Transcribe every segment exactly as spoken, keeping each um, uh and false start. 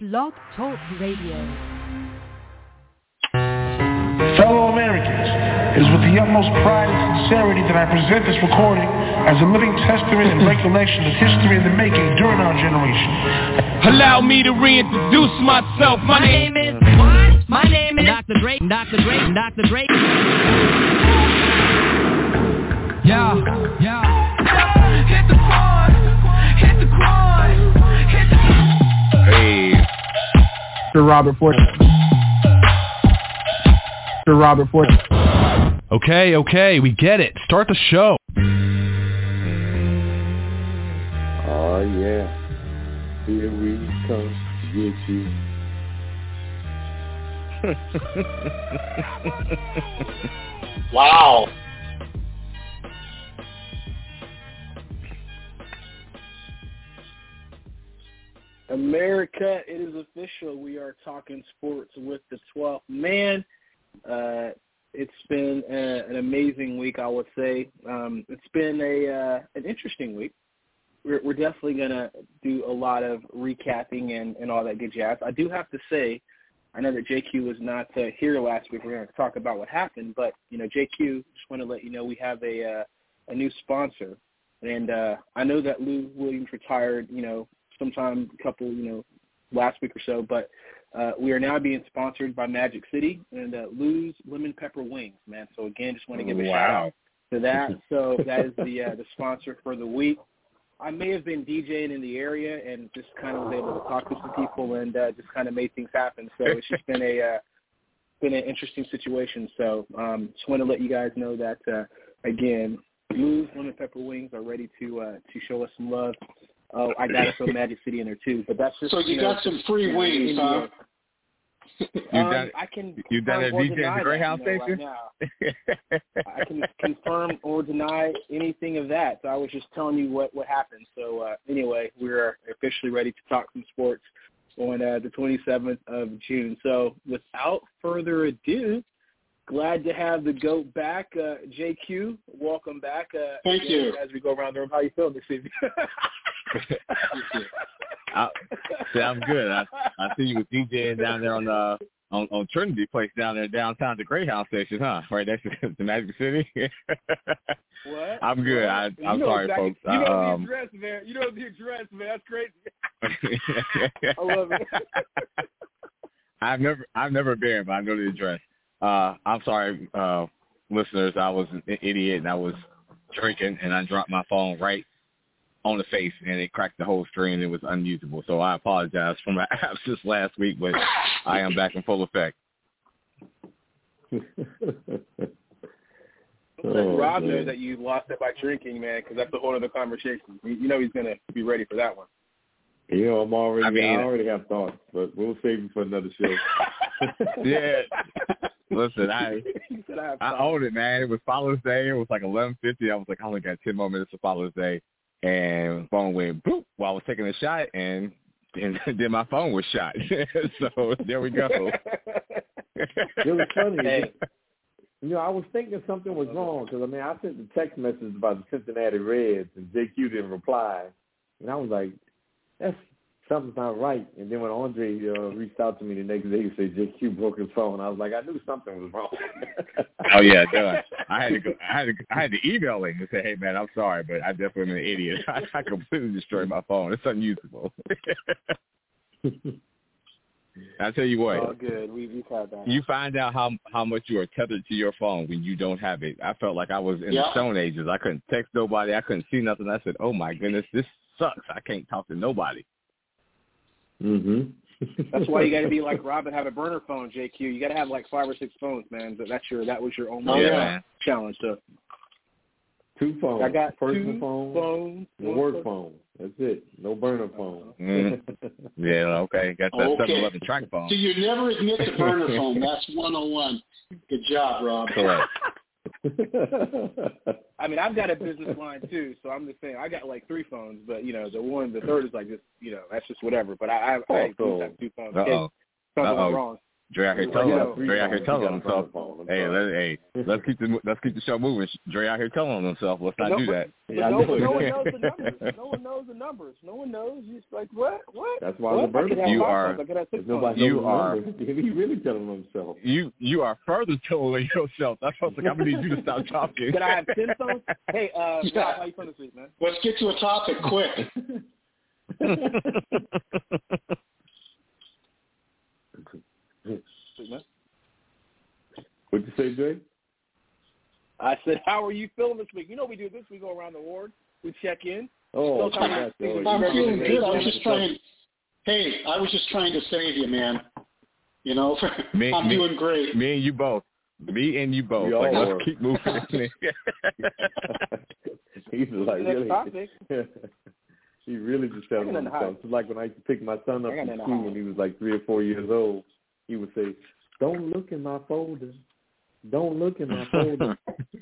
Blog Talk Radio. Fellow Americans, it is with the utmost pride and sincerity that I present this recording as a living testament and recollection of history in the making during our generation. Allow me to reintroduce myself. My name is what? My name is Doctor Dre. Doctor Dre. Doctor Dre. Yeah, yeah. Hit the quad. Hit the quad. Hit the. Hey. Sir Robert Ford. Sir Robert Ford. Okay, okay, we get it. Start the show. Oh, yeah. Here we come to get you. Wow. America, it is official. We are talking sports with the twelfth man. Uh, it's been a, an amazing week, I would say. Um, it's been a uh, an interesting week. We're, we're definitely going to do a lot of recapping and, and all that good jazz. I do have to say, I know that J Q was not uh, here last week. We're going to talk about what happened, but, you know, J Q, just want to let you know we have a uh, a new sponsor. And uh, I know that Lou Williams retired, you know, sometime a couple, you know, last week or so, but uh, we are now being sponsored by Magic City and uh, Lou's Lemon Pepper Wings, man. So, again, just want to give a wow. shout out to that. So that is the uh, the sponsor for the week. I may have been DJing in the area and just kind of was able to talk to some people and uh, just kind of made things happen. So it's just been a uh, been an interesting situation. So um, just want to let you guys know that, uh, again, Lou's Lemon Pepper Wings are ready to uh, to show us some love. Oh, I got to throw Magic City in there too, but that's just so you, you got know, some free wings, huh? You um, done, I can you done a D J at the Greyhound you know, station? Right I can confirm or deny anything of that. So I was just telling you what, what happened. So uh, anyway, we're officially ready to talk some sports on uh, the twenty-seventh of June. So without further ado, glad to have the GOAT back. Uh, J Q, welcome back. Uh, Thank you. As we go around the room, how you feeling this evening? I, see, I'm good. I, I see you with DJing down there on the on, on Trinity Place down there downtown at the Greyhound station, huh? Right next to the Magic City. What? I'm good. I, I'm you know sorry, exactly, folks. You know um, the address, man. You know the address, man. That's crazy. I love it. I've never I've never been, but I know the address. Uh, I'm sorry, uh, listeners. I was an idiot and I was drinking and I dropped my phone right on the face and it cracked the whole screen. It was unusable. So I apologize for my absence last week, but I am back in full effect. Let oh, Rob know that you lost it by drinking, man, because that's a whole other conversation. You know he's going to be ready for that one. You know, I'm already, I mean, I already have thoughts, but we'll save them for another show. yeah. Listen, I I, I owned it, man. It was Father's Day. It was like eleven fifty. I was like, I only got ten more minutes for Father's Day. And phone went boop while I was taking a shot, and, and then my phone was shot. So there we go. It was funny. Hey. You know, I was thinking something was wrong because, I mean, I sent the text message about the Cincinnati Reds, and J Q didn't reply. And I was like, that's something's not right. And then when Andre uh, reached out to me the next day, he said J Q broke his phone. I was like, I knew something was wrong. Oh yeah, no, I had to go. I had to. I had to email him and say, hey man, I'm sorry, but I definitely am an idiot. I, I completely destroyed my phone. It's unusable. I tell you what. Oh, good. We, we've had that. You find out how how much you are tethered to your phone when you don't have it. I felt like I was in yeah. the Stone Ages. I couldn't text nobody. I couldn't see nothing. I said, oh my goodness, this sucks. I can't talk to nobody. Mhm. That's why you got to be like Rob and have a burner phone, J Q. You got to have like five or six phones, man. But that's your that was your only oh, yeah, uh, man. challenge. So two phones. I got personal two phone, phones, and work phone. That's it. No burner phone. Mm. Yeah, okay. Got that okay. seven eleven track phone. So you never admit the burner phone. That's one oh one. Good job, Rob. Correct. I mean, I've got a business line too, so I'm just saying I got like three phones, but you know, the one, the third is like just, you know, that's just whatever. But I, I, I oh, do have two phones. Uh-oh. Something Uh-oh. wrong. Dre out here telling Yo, Dre out here telling on himself. Hey, let, hey, let's keep the let's keep the show moving. Dre out here telling on himself. Let's not no, do that. But yeah, no, no one knows the numbers. No one knows the numbers. No one knows. You're just like, what? What? That's why what? Roberto, you are. Nobody you knows are. He really telling on himself. You you are further telling yourself. That's what's like. I'm gonna need you to stop talking. Can I have ten phones? Hey, uh, yeah. Rob, how you feeling this week, man? Let's get to a topic quick. What'd you say, Jay? I said, how are you feeling this week? You know we do this. We go around the ward. We check in. Oh, so I'm feeling good. I was just trying. Hey, I was just trying to save you, man. You know, me, I'm me, doing great. Me and you both. Me and you both. We like, all let's keep moving. He's like, really? Topic. He really just telling on himself. It's like when I used to pick my son up from school when he was like three or four years old, he would say, "Don't look in my folder. Don't look in my folder."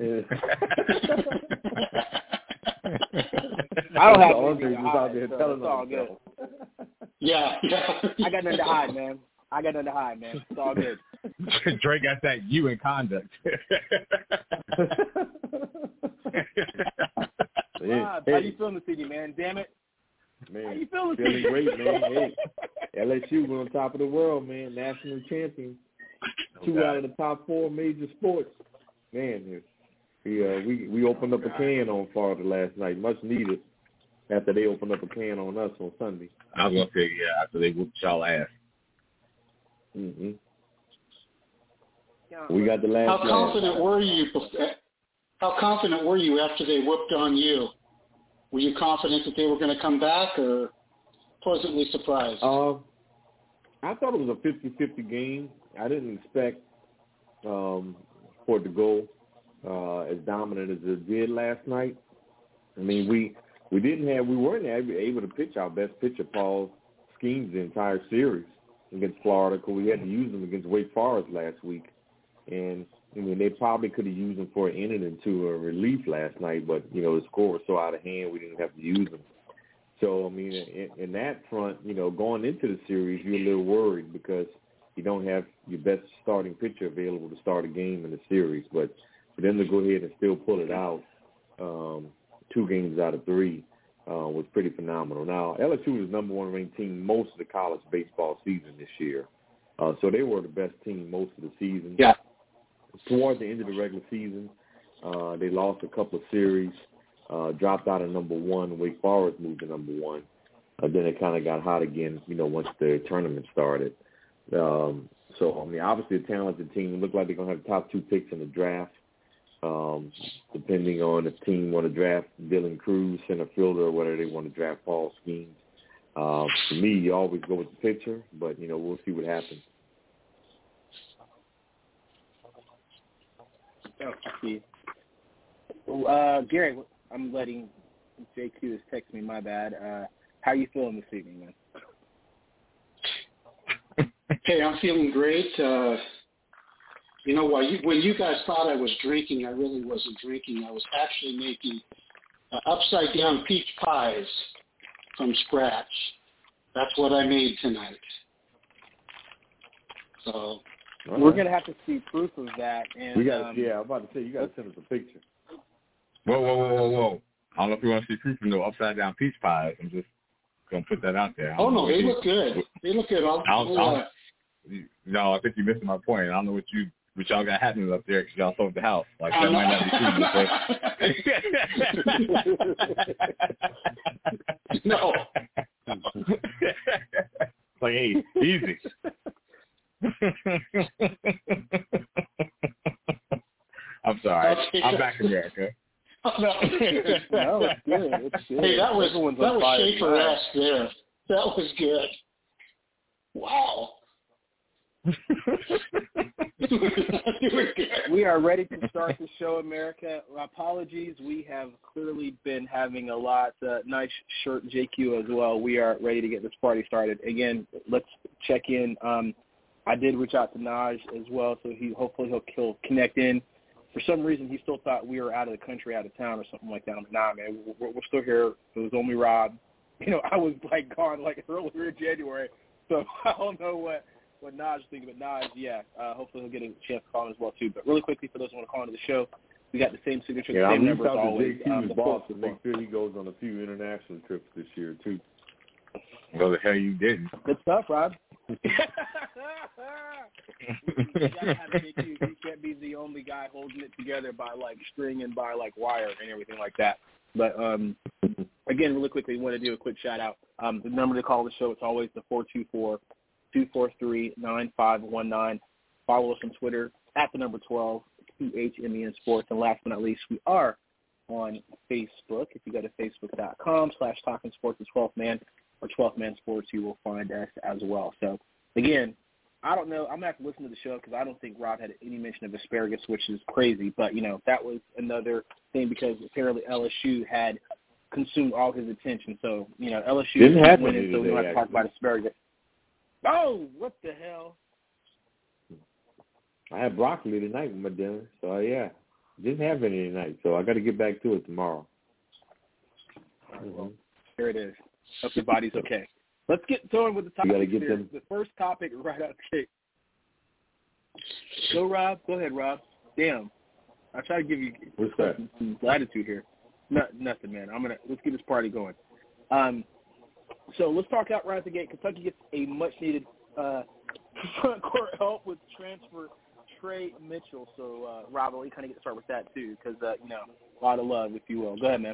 I don't have Andre was out there so telling it's all himself. good. Yeah, yeah. I got nothing to hide, man. I got nothing to hide, man. It's all good. Dre got that you in conduct. Rob, hey, how you feeling this evening, man? Damn it. Man, how you feeling? Feeling great, man. Hey, L S U, we're on top of the world, man. National champions. Two Okay. out of the top four major sports. Man, we uh, we we opened up a can on Florida last night, much needed. After they opened up a can on us on Sunday. I was gonna say yeah. After they whooped y'all ass. Mhm. We got the last. How confident last. were you? How confident were you after they whooped on you? Were you confident that they were going to come back, or pleasantly surprised? Uh, I thought it was a fifty-fifty game. I didn't expect um, for it to go uh, as dominant as it did last night. I mean, we we didn't have we weren't able to pitch our best pitcher, Paul Skeens, the entire series against Florida because we had to use them against Wake Forest last week. And, I mean, they probably could have used them for an inning and two or relief last night, but, you know, the score was so out of hand we didn't have to use them. So, I mean, in, in that front, you know, going into the series, you're a little worried because you don't have your best starting pitcher available to start a game in the series. But for them to go ahead and still pull it out, um, two games out of three, uh, was pretty phenomenal. Now, L S U was the number one ranked team most of the college baseball season this year. Uh, so they were the best team most of the season. Yeah. Toward the end of the regular season, uh, they lost a couple of series, uh, dropped out of number one. Wake Forest moved to number one. Uh, then it kind of got hot again, you know, once the tournament started. Um, so, I mean, obviously a talented team. It looked like they're going to have the top two picks in the draft, um, depending on if the team want to draft Dylan Cruz, center fielder, or whether they want to draft Paul Skeens. Uh, for me, you always go with the pitcher, but, you know, we'll see what happens. Oh, uh, Gary, I'm letting J Q just text me. My bad. Uh, how you feeling this evening, man? Hey, I'm feeling great. Uh, you know, while you, when you guys thought I was drinking, I really wasn't drinking. I was actually making uh, upside-down peach pies from scratch. That's what I made tonight. So All we're right. gonna have to see proof of that. And We got um, yeah, I'm about to say you got to send us a picture. Whoa, whoa, whoa, whoa, whoa! I don't know if you want to see proof of no upside down peach pies. I'm just gonna put that out there. I Oh don't know no, what they you- look good. They look good. I'll, I'll, I'll, I'll, uh, no, I think you're missing my point. I don't know what you what y'all got happening up there because y'all sold the house. Like that I'm might not be true. No. Like, hey, easy. I'm sorry. I'm back in America. no. no, it's good. It's good. Hey, that was Everyone's that on was fire Schaefer-esque there. That was good. Wow. We are ready to start the show, America. Apologies, we have clearly been having a lot. Uh, nice shirt, J Q, as well. We are ready to get this party started. Again, let's check in. Um, I did reach out to Naj as well, so he hopefully he'll, he'll connect in. For some reason, he still thought we were out of the country, out of town, or something like that. I'm like, nah, man, we're, we're still here. It was only Rob. You know, I was like gone like earlier in January, so I don't know what what Naj was thinking, but Naj, yeah, uh, hopefully he'll get a chance to call in as well, too. But really quickly, for those who want to call into the show, we got the same signature, yeah, the same I number as always. J Q's Um, boss to make sure he goes on a few international trips this year, too. Well, the hell you didn't. Good stuff, Rob. You gotta have J Q. He can't be the only guy holding it together by, like, string and by, like, wire and everything like that. But, um, again, really quickly, we want to do a quick shout-out. Um, the number to call the show, it's always the four two four, two four three, nine five one nine. Follow us on Twitter, at the number twelve, T H M E N Sports. And last but not least, we are on Facebook. If you go to facebook.com slash Talking Sports, the twelfth Man, or twelfth Man Sports, you will find us as well. So, again, I don't know. I'm going to have to listen to the show because I don't think Rob had any mention of asparagus, which is crazy. But, you know, that was another thing because apparently L S U had consumed all his attention. So, you know, L S U Didn't happen winning, so we don't have to talk actually. about asparagus. Oh, what the hell? I had broccoli tonight with my dinner, so, yeah. Didn't have any tonight, so I got to get back to it tomorrow. Mm-hmm. Here it is. Hope your body's okay. Let's get going with the topic. gotta get here. them. The first topic right out the gate. Go, Rob. Go ahead, Rob. Damn. I try to give you What's that? some, some latitude here. No, nothing, man. I'm gonna let's get this party going. Um, so let's talk out right out the gate. Kentucky gets a much needed uh, front court help with transfer Trey Mitchell. So uh, Rob, we kind of get to start with that too, because uh, you know a lot of love, if you will. Go ahead, man.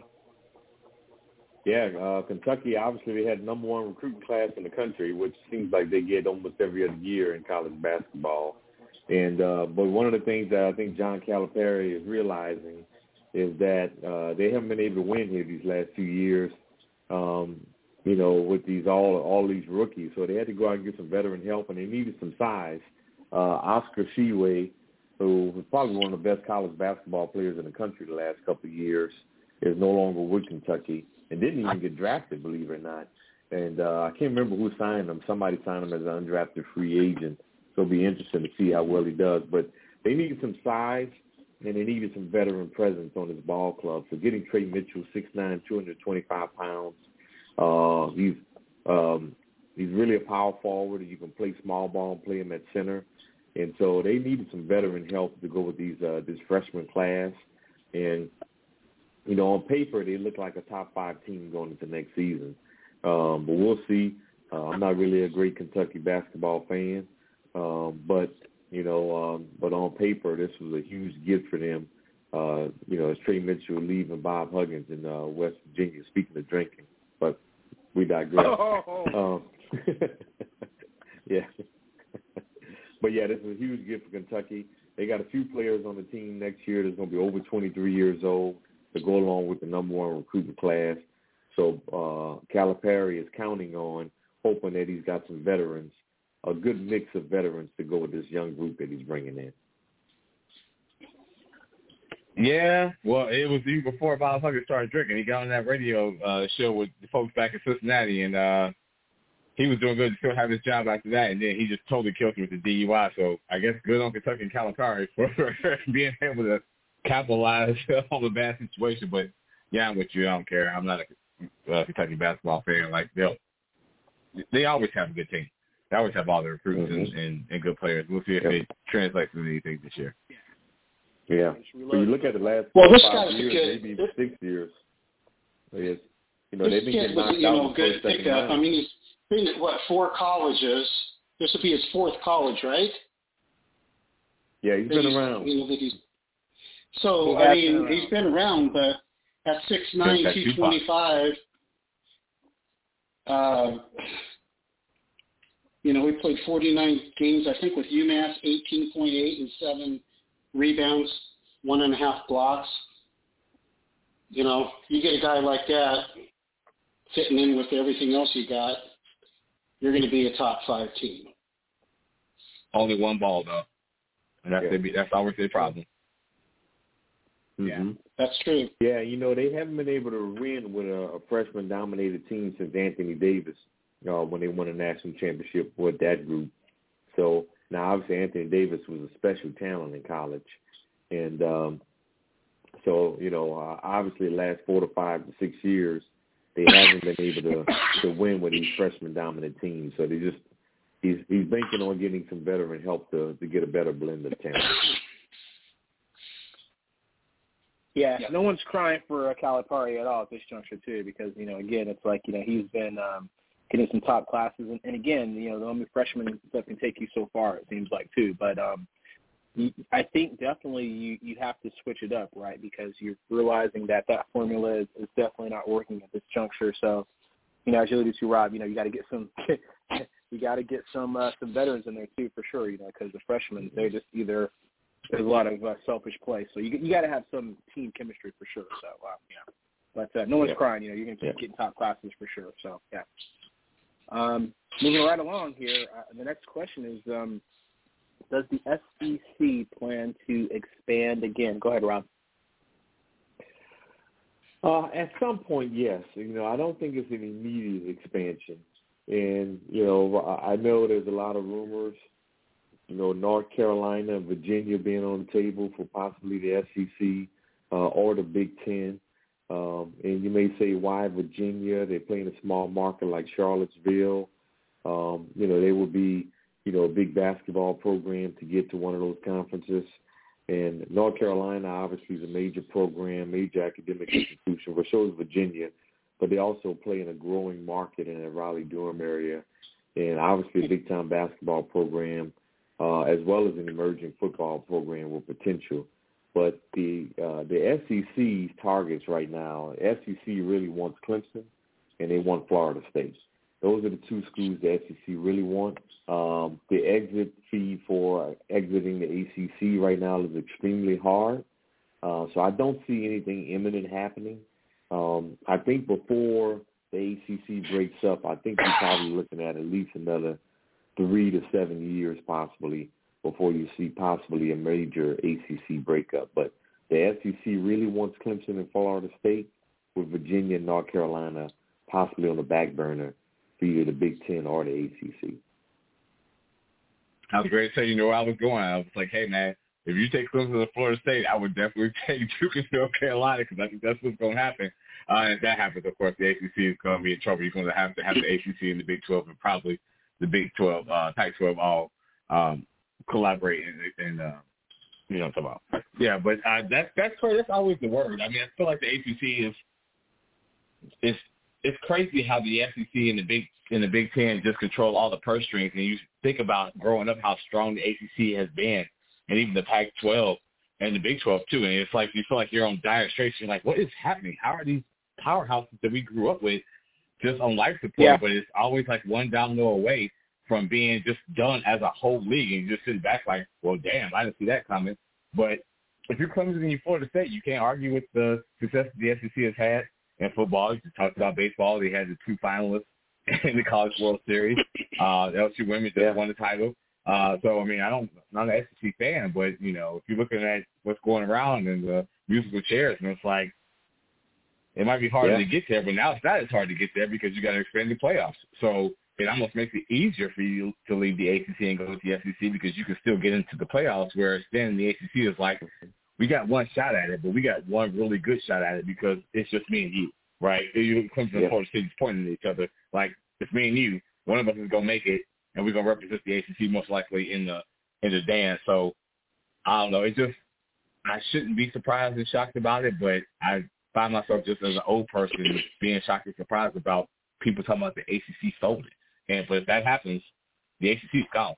Yeah, uh, Kentucky, obviously, they had number one recruiting class in the country, which seems like they get almost every other year in college basketball. And uh, but one of the things that I think John Calipari is realizing is that uh, they haven't been able to win here these last few years, um, you know, with these all all these rookies. So they had to go out and get some veteran help, and they needed some size. Uh, Oscar Tshiebwe, who was probably one of the best college basketball players in the country the last couple of years, is no longer with Kentucky. And didn't even get drafted, believe it or not. And uh, I can't remember who signed him. Somebody signed him as an undrafted free agent. So it'll be interesting to see how well he does. But they needed some size, and they needed some veteran presence on his ball club. So getting Trey Mitchell, six nine, two hundred twenty-five pounds, uh, he's um, he's really a power forward. You can play small ball and play him at center. And so they needed some veteran help to go with these uh, this freshman class. And you know, on paper, they look like a top five team going into next season. Um, but we'll see. Uh, I'm not really a great Kentucky basketball fan. Um, but, you know, um, but on paper, this was a huge gift for them. Uh, you know, it's Trey Mitchell leaving Bob Huggins in uh, West Virginia, speaking of drinking. But we digress. Um, yeah. But, yeah, this is a huge gift for Kentucky. They got a few players on the team next year that's going to be over twenty-three years old to go along with the number one recruiting class. So uh, Calipari is counting on, hoping that he's got some veterans, a good mix of veterans to go with this young group that he's bringing in. Yeah, well, it was even before Bob Huggins started drinking. He got on that radio uh, show with the folks back in Cincinnati, and uh, he was doing good to still have his job after that, and then he just totally killed him with the D U I. So I guess good on Kentucky and Calipari for being able to capitalize on the bad situation. But, yeah, I'm with you. I don't care. I'm not a uh, Kentucky basketball fan. Like, they'll, they always have a good team. They always have all the recruits mm-hmm. and, and, and good players. We'll see if yep. it translates into anything this year. Yeah. When you look at the last well, four, this five guy's years, good. maybe even six years, it's, you know, this they've been getting knocked was, you out know, in the good first, second pickup. round. I mean, he's been at, what, four colleges. This will be his fourth college, right? Yeah, he's that been he's, around. You know, that he's, so, he I mean, been he's been around, but at six nine, two twenty-five, uh, you know, we played forty-nine games, I think, with UMass, eighteen point eight and seven rebounds, one and a half blocks. You know, you get a guy like that fitting in with everything else you got, you're going to be a top five team. Only one ball, though. And that's, yeah. that's always their problem. Mm-hmm. Yeah, that's true. Yeah, you know, they haven't been able to win with a, a freshman-dominated team since Anthony Davis uh, when they won a national championship with that group. So, now, obviously, Anthony Davis was a special talent in college. And um, so, you know, uh, obviously the last four to five to six years, they haven't been able to, to win with these freshman-dominant teams. So they just he's he's banking on getting some veteran help to to get a better blend of talent. Yeah, no one's crying for uh, Calipari at all at this juncture too, because you know, again, it's like you know he's been um, getting some top classes, and, and again, you know, the only freshman that can take you so far, it seems like too. But um, you, I think definitely you you have to switch it up, right? Because you're realizing that that formula is, is definitely not working at this juncture. So, you know, as you alluded to, Rob, you know, you got to get some. you got to get some uh, some veterans in there too, for sure. You know, because the freshmen, they're just either there's a lot of uh, selfish play, so you you got to have some team chemistry for sure. So uh, yeah, but uh, no one's yeah. crying. You know, you're gonna keep yeah. getting top classes for sure. So yeah. Um, moving right along here, uh, the next question is: um, does the S E C plan to expand again? Go ahead, Rob. Uh, at some point, yes. You know, I don't think it's an immediate expansion. And, you know, I know there's a lot of rumors, you know, North Carolina and Virginia being on the table for possibly the S E C uh, or the Big Ten. Um, and you may say, why Virginia? They're playing a small market like Charlottesville. Um, you know, they would be, you know, a big basketball program to get to one of those conferences. And North Carolina obviously is a major program, major academic institution, but so is Virginia. But they also play in a growing market in the Raleigh-Durham area, and obviously a big-time basketball program, uh, as well as an emerging football program with potential. But the uh, the S E C's targets right now, S E C really wants Clemson, and they want Florida State. Those are the two schools the S E C really want. Um, the exit fee for exiting the A C C right now is extremely hard, uh, so I don't see anything imminent happening. Um, I think before the A C C breaks up, I think we're probably looking at at least another three to seven years possibly before you see possibly a major A C C breakup. But the S E C really wants Clemson and Florida State, with Virginia and North Carolina possibly on the back burner for either the Big Ten or the A C C. I was ready to say, you know where I was going. I was like, hey, man, if you take Clemson to Florida State, I would definitely take Duke and North Carolina, because I think that's what's going to happen. Uh, and if that happens, of course, the A C C is going to be in trouble. You're going to have to have the A C C and the Big twelve and probably the Big twelve, uh, Pac twelve all um, collaborate and, and uh, you know what I'm talking about. Yeah, but uh, that's that's that's always the word. I mean, I feel like the A C C is it's it's crazy how the S E C and the Big and the Big Ten just control all the purse strings. And you think about growing up how strong the A C C has been, and even the Pac twelve and the Big twelve too. And it's like you feel like you're on dire straits. You're like, what is happening? How are these powerhouses that we grew up with just on life support? Yeah. But it's always like one domino away from being just done as a whole league. And you just sit back like, well, damn, I didn't see that coming. But if you're Clemson and you're Florida State, you can't argue with the success that the S E C has had in football. You just talked about baseball. They had the two finalists in the College World Series. Uh, the L S U women just yeah. won the title. Uh, so, I mean, I don't, I'm not an S E C fan, but, you know, if you're looking at what's going around in the musical chairs, and it's like, it might be harder yeah. to get there, but now it's not as hard to get there because you got to expand the playoffs. So it almost makes it easier for you to leave the A C C and go to the S E C because you can still get into the playoffs, whereas then the A C C is like, we got one shot at it, but we got one really good shot at it because it's just me and you, right? You Clemson and Florida State pointing at each other like, it's me and you. One of us is going to make it, and we're going to represent the A C C most likely in the in the dance. So, I don't know. It just, I shouldn't be surprised and shocked about it, but I find myself just as an old person being shocked and surprised about people talking about the A C C sold it. And but if that happens, the A C C is gone.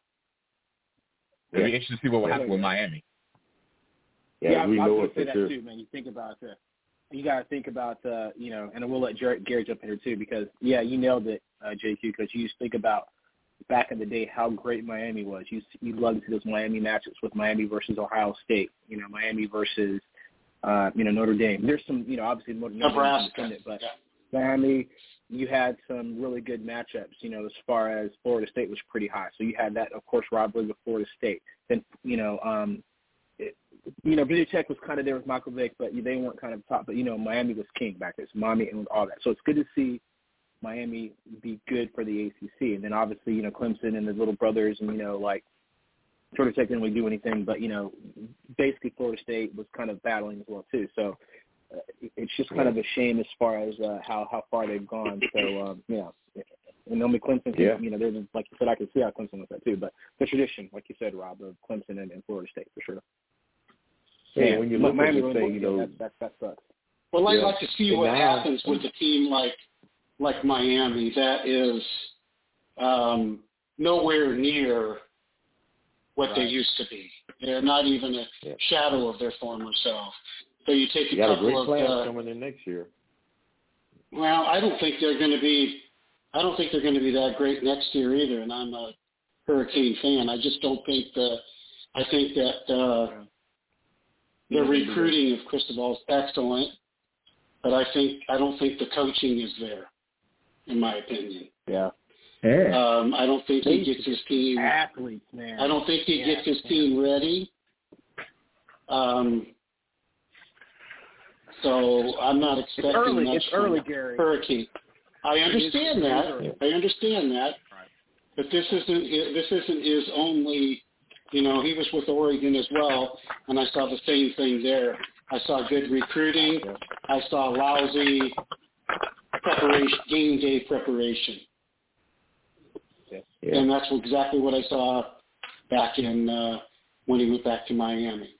It'll be interesting to see what will happen with Miami. Yeah, yeah we I was going to say that sure. too, man. You think about uh, you got to think about, uh, you know, and we'll let Jared, Gary jump in here too because, yeah, you nailed it, uh, J Q, because you just think about back in the day how great Miami was. You you love to see those Miami matchups with Miami versus Ohio State, you know, Miami versus, uh, you know, Notre Dame. There's some, you know, obviously Notre Dame is independent, but Miami, you had some really good matchups, you know, as far as Florida State was pretty high. So you had that, of course, rivalry with Florida State. Then, you know, um, it, you know, Virginia Tech was kind of there with Michael Vick, but they weren't kind of top. But, you know, Miami was king back there. So Miami and all that. So it's good to see Miami be good for the A C C. And then obviously, you know, Clemson and the little brothers and, you know, like Florida Tech didn't really do anything. But, you know, basically Florida State was kind of battling as well, too. So uh, it's just kind of a shame as far as uh, how, how far they've gone. So, um, you know, And only Clemson can, yeah. you know, there's like you said, I can see how Clemson was that too. But the tradition, like you said, Rob, of Clemson and, and Florida State for sure. Hey, yeah, when you look Miami at the really thing, you know, that, that, that sucks. Well, I'd yeah. like to see and what now, happens with a team like like Miami that is um, nowhere near what right. they used to be. They're not even a yeah. shadow of their former self. So you take a you got couple a great of class uh, coming in next year. Well, I don't think they're going to be. I don't think they're going to be that great next year either. And I'm a Hurricane fan. I just don't think the. I think that uh, the recruiting of Cristobal is excellent, but I think I don't think the coaching is there, in my opinion. Yeah. Yeah. Um, I don't think he gets his team. Athletes, man. I don't think he yeah, gets his yeah. team ready. Um. So I'm not expecting it's early. much It's from early, Gary. Hurricane. I understand that. Early. I understand that. Right. But this isn't. This isn't his only. You know, he was with Oregon as well, and I saw the same thing there. I saw good recruiting. I saw lousy preparation, game day preparation, Yeah. and that's exactly what I saw back in uh, when he went back to Miami.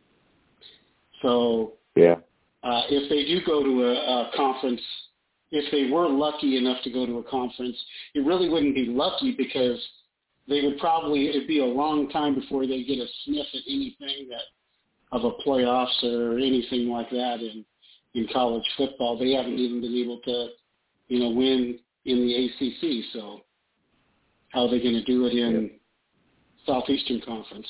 So. Yeah. Uh, if they do go to a, a conference, if they were lucky enough to go to a conference, it really wouldn't be lucky because they would probably, it'd be a long time before they get a sniff at anything that of a playoffs or anything like that in, in college football. They haven't even been able to, you know, win in the A C C. So how are they going to do it in yeah. Southeastern Conference?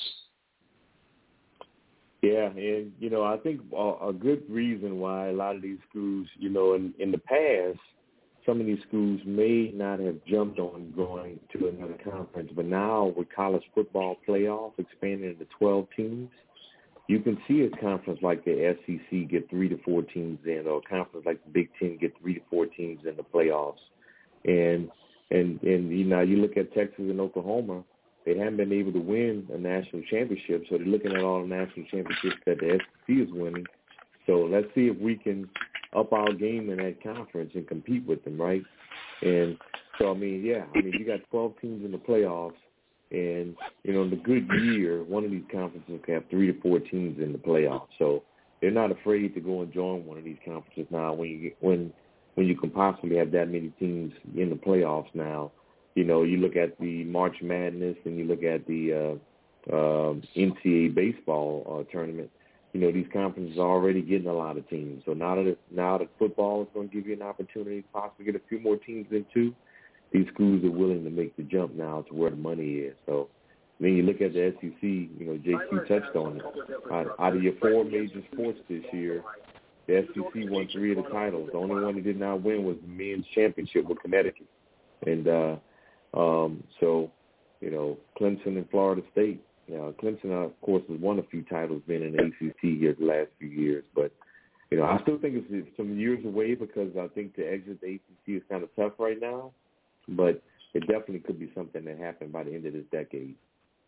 Yeah, and, you know, I think a, a good reason why a lot of these schools, you know, in, in the past, some of these schools may not have jumped on going to another conference, but now with college football playoff expanding to twelve teams, you can see a conference like the S E C get three to four teams in, or a conference like the Big Ten get three to four teams in the playoffs. And, and, and you know, you look at Texas and Oklahoma, they haven't been able to win a national championship, so they're looking at all the national championships that the S E C is winning. So let's see if we can up our game in that conference and compete with them, right? And so, I mean, yeah, I mean, you got twelve teams in the playoffs, and, you know, in the good year, one of these conferences can have three to four teams in the playoffs. So they're not afraid to go and join one of these conferences now when you get, when when you can possibly have that many teams in the playoffs now. You know, you look at the March Madness and you look at the uh, uh, N C double A baseball uh, tournament. You know, these conferences are already getting a lot of teams. So now that now that football is going to give you an opportunity to possibly get a few more teams in too, these schools are willing to make the jump now to where the money is. So then you look at the S E C. You know, J C touched on it. Out, out of your four major sports this year, the S E C won three of the titles. The only one that did not win was the men's championship with Connecticut, and. uh Um, so, you know, Clemson and Florida State. You know, Clemson, of course, has won a few titles, been in the A C C here the last few years. But, you know, I still think it's some years away because I think to exit the A C C is kind of tough right now. But it definitely could be something that happened by the end of this decade.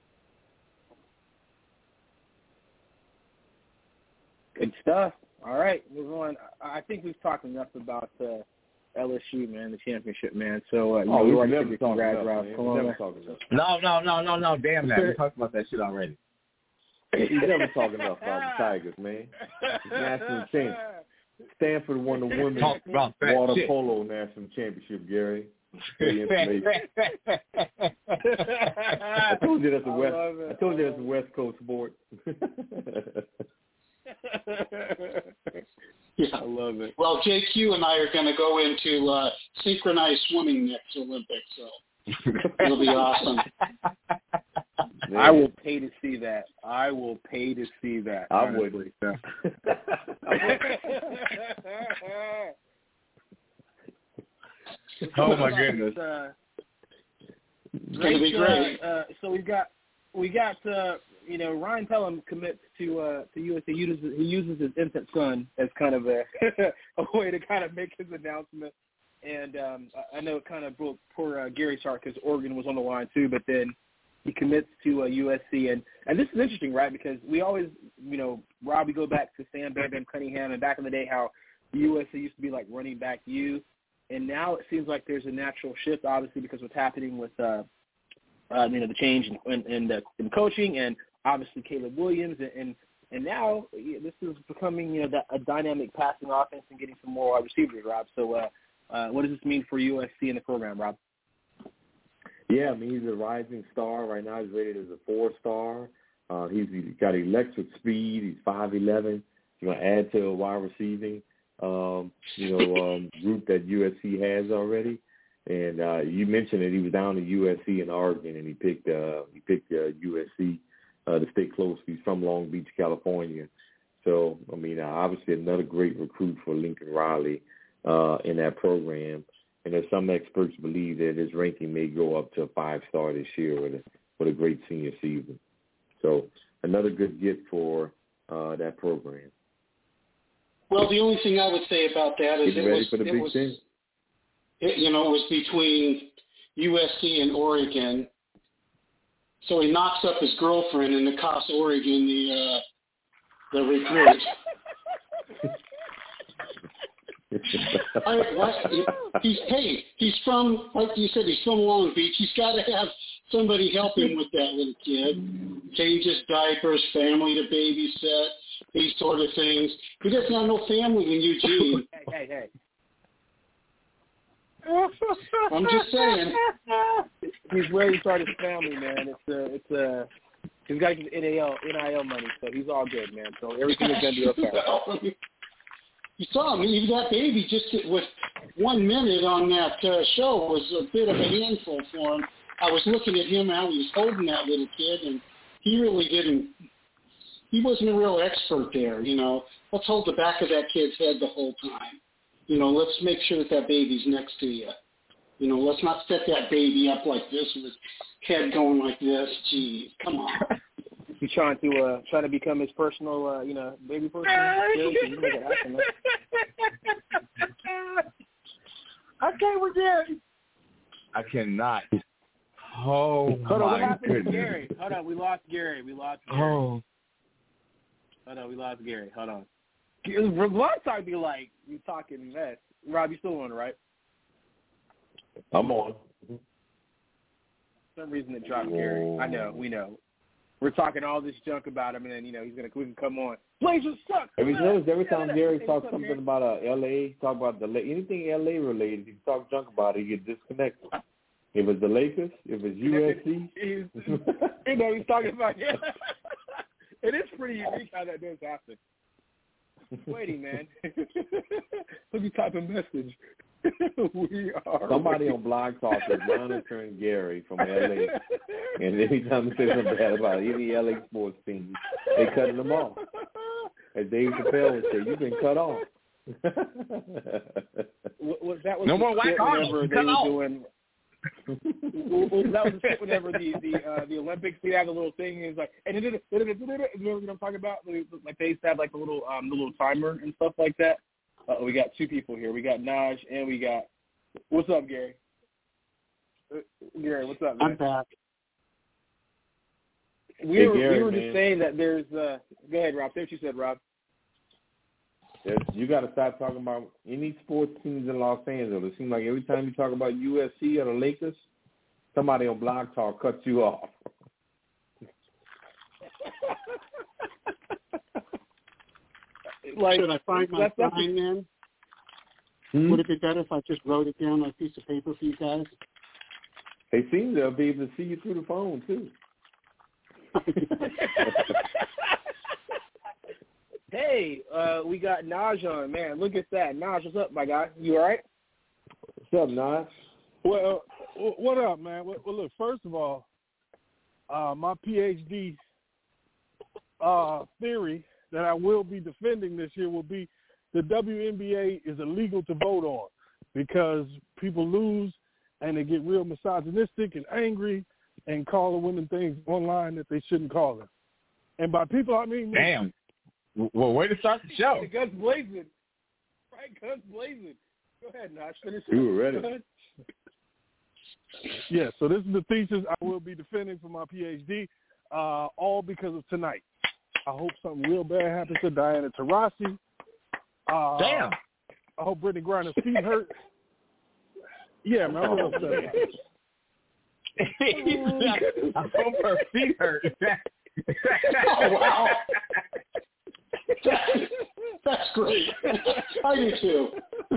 Good stuff. All right, move on. I think we've talked enough about uh, L S U, man, the championship, man. So, uh, you oh, know, we've never talked about No, no, no, no, no. Damn that. We talked about that shit already. He's never talking enough about the Tigers, man. It's national champ. Stanford won the women's water shit. polo national championship, Gary. I told you that's a West. I told you that's a West Coast sport. Yeah, I love it. Well, J Q and I are going to go into uh, synchronized swimming next Olympics, so it'll be awesome. Man. I will pay to see that. I will pay to see that. I would. Oh my goodness! Uh, it's going to be great. Uh, uh, so we got we got uh, you know Ryan Tellum commits to uh, to U S C. He uses, he uses his infant son as kind of a a way to kind of make his announcement. And um, I know it kind of broke poor uh, Gary's heart because Oregon was on the line too. But then he commits to uh, U S C, and and this is interesting, right? Because we always, you know, Rob, we go back to Sam Bam Bam Cunningham, and back in the day how U S C used to be like running back U. and now it seems like there's a natural shift, obviously, because what's happening with uh, uh, you know the change in in, in, the, in coaching, and obviously Caleb Williams, and and, and now this is becoming you know that, a dynamic passing offense and getting some more wide receivers, Rob. So, uh, uh, what does this mean for U S C in the program, Rob? Yeah, I mean, he's a rising star. Right now he's rated as a four-star. Uh, he's, he's got electric speed. He's five eleven. He's going to add to a wide receiving, um, you know, um, group that U S C has already. And uh, you mentioned that he was down at U S C in Oregon, and he picked uh, he picked uh, U S C uh, to stay close. He's from Long Beach, California. So, I mean, uh, obviously another great recruit for Lincoln Riley uh, in that program. And there's some experts believe that his ranking may go up to a five-star this year with a, with a great senior season. So another good get for uh, that program. Well, the only thing I would say about that is Getting it ready was, for the it Big was Ten. it, you know, it was between U S C and Oregon. So he knocks up his girlfriend and it costs Oregon the uh, the recruit. I, what, he's hey, he's from like you said, he's from Long Beach. He's got to have somebody help him with that little kid, change his diapers, family to babysit, these sort of things. He doesn't have no family in Eugene. Hey, hey, hey. I'm just saying. He's ready to start his family, man. It's a, it's a. He's got his N A L, N I L money, so he's all good, man. So everything is gonna be okay. You saw him. Even that baby, just with one minute on that uh, show, was a bit of a handful for him. I was looking at him, how he was holding that little kid, and he really didn't. He wasn't a real expert there, you know. Let's hold the back of that kid's head the whole time. You know, let's make sure that that baby's next to you. You know, let's not set that baby up like this with his head going like this. Geez, come on. He's trying to uh, trying to become his personal, uh, you know, baby person. Okay, we're Gary. I cannot. Oh, Hold on, what my happened goodness. to Gary? Hold on, we lost Gary. We lost Gary. Oh. Hold on, we lost Gary. Hold on. Last time be like, you talking mess. Rob, you still on, right? I'm on. For some reason it dropped Gary. I know, we know. We're talking all this junk about him, and then, you know, he's going to come on. Blazers suck. Every, notice every time Gary Hey, talks up, something Gary? about uh, L A, talk about the anything L A related, if you talk junk about it, you get disconnected. If it's the Lakers, if it's U S C. You know, he's talking about, yeah. It is pretty unique how that does happen. Waiting, man. Look at type of message. We are Somebody waiting. on Blog Talk is monitoring Gary from L A, and anytime they say something bad about any L A sports team, they cutting them off. As Dave Chappelle would say, you've been cut off. Was that was No the more white skit cars. whenever they Cut were off. doing. That was the skit whenever the the uh, the Olympics they have a little thing. It's like, and it did it. You know what I'm talking about? Like they used to have like the little um the little timer and stuff like that. Uh, we got two people here. We got Naj and we got. What's up, Gary? Uh, Gary, what's up, man? I'm back. We Hey, were Gary, we were man. just saying that there's. Uh, go ahead, Rob. Say what you said, Rob. Yes, you got to stop talking about any sports teams in Los Angeles. It seems like every time you talk about U S C or the Lakers, somebody on Blog Talk cuts you off. Like, Should I find my that's- that's- sign then? Hmm? Would it be better if I just wrote it down on a piece of paper for you guys? They seem to be able to see you through the phone, too. Hey, uh, we got Naj on, man. Look at that. Naj, what's up, my guy? You all right? What's up, Naj? Well, uh, what up, man? Well, well, look, first of all, uh, my PhD uh, theory that I will be defending this year will be the W N B A is illegal to vote on because people lose and they get real misogynistic and angry and call the women things online that they shouldn't call them. And by people, I mean me. Damn. Well, way to start the show. The guns blazing. Right, guns blazing. Go ahead, Naj. Finish it. We were ready. Go ahead. Yeah, so this is the thesis I will be defending for my PhD, uh, all because of tonight. I hope something real bad happens to Diana Taurasi. Uh, Damn. I hope Brittany Griner's feet hurt. Yeah, man, I'm upset about it. I hope her feet hurt. Oh, wow. That, that's great. I do too.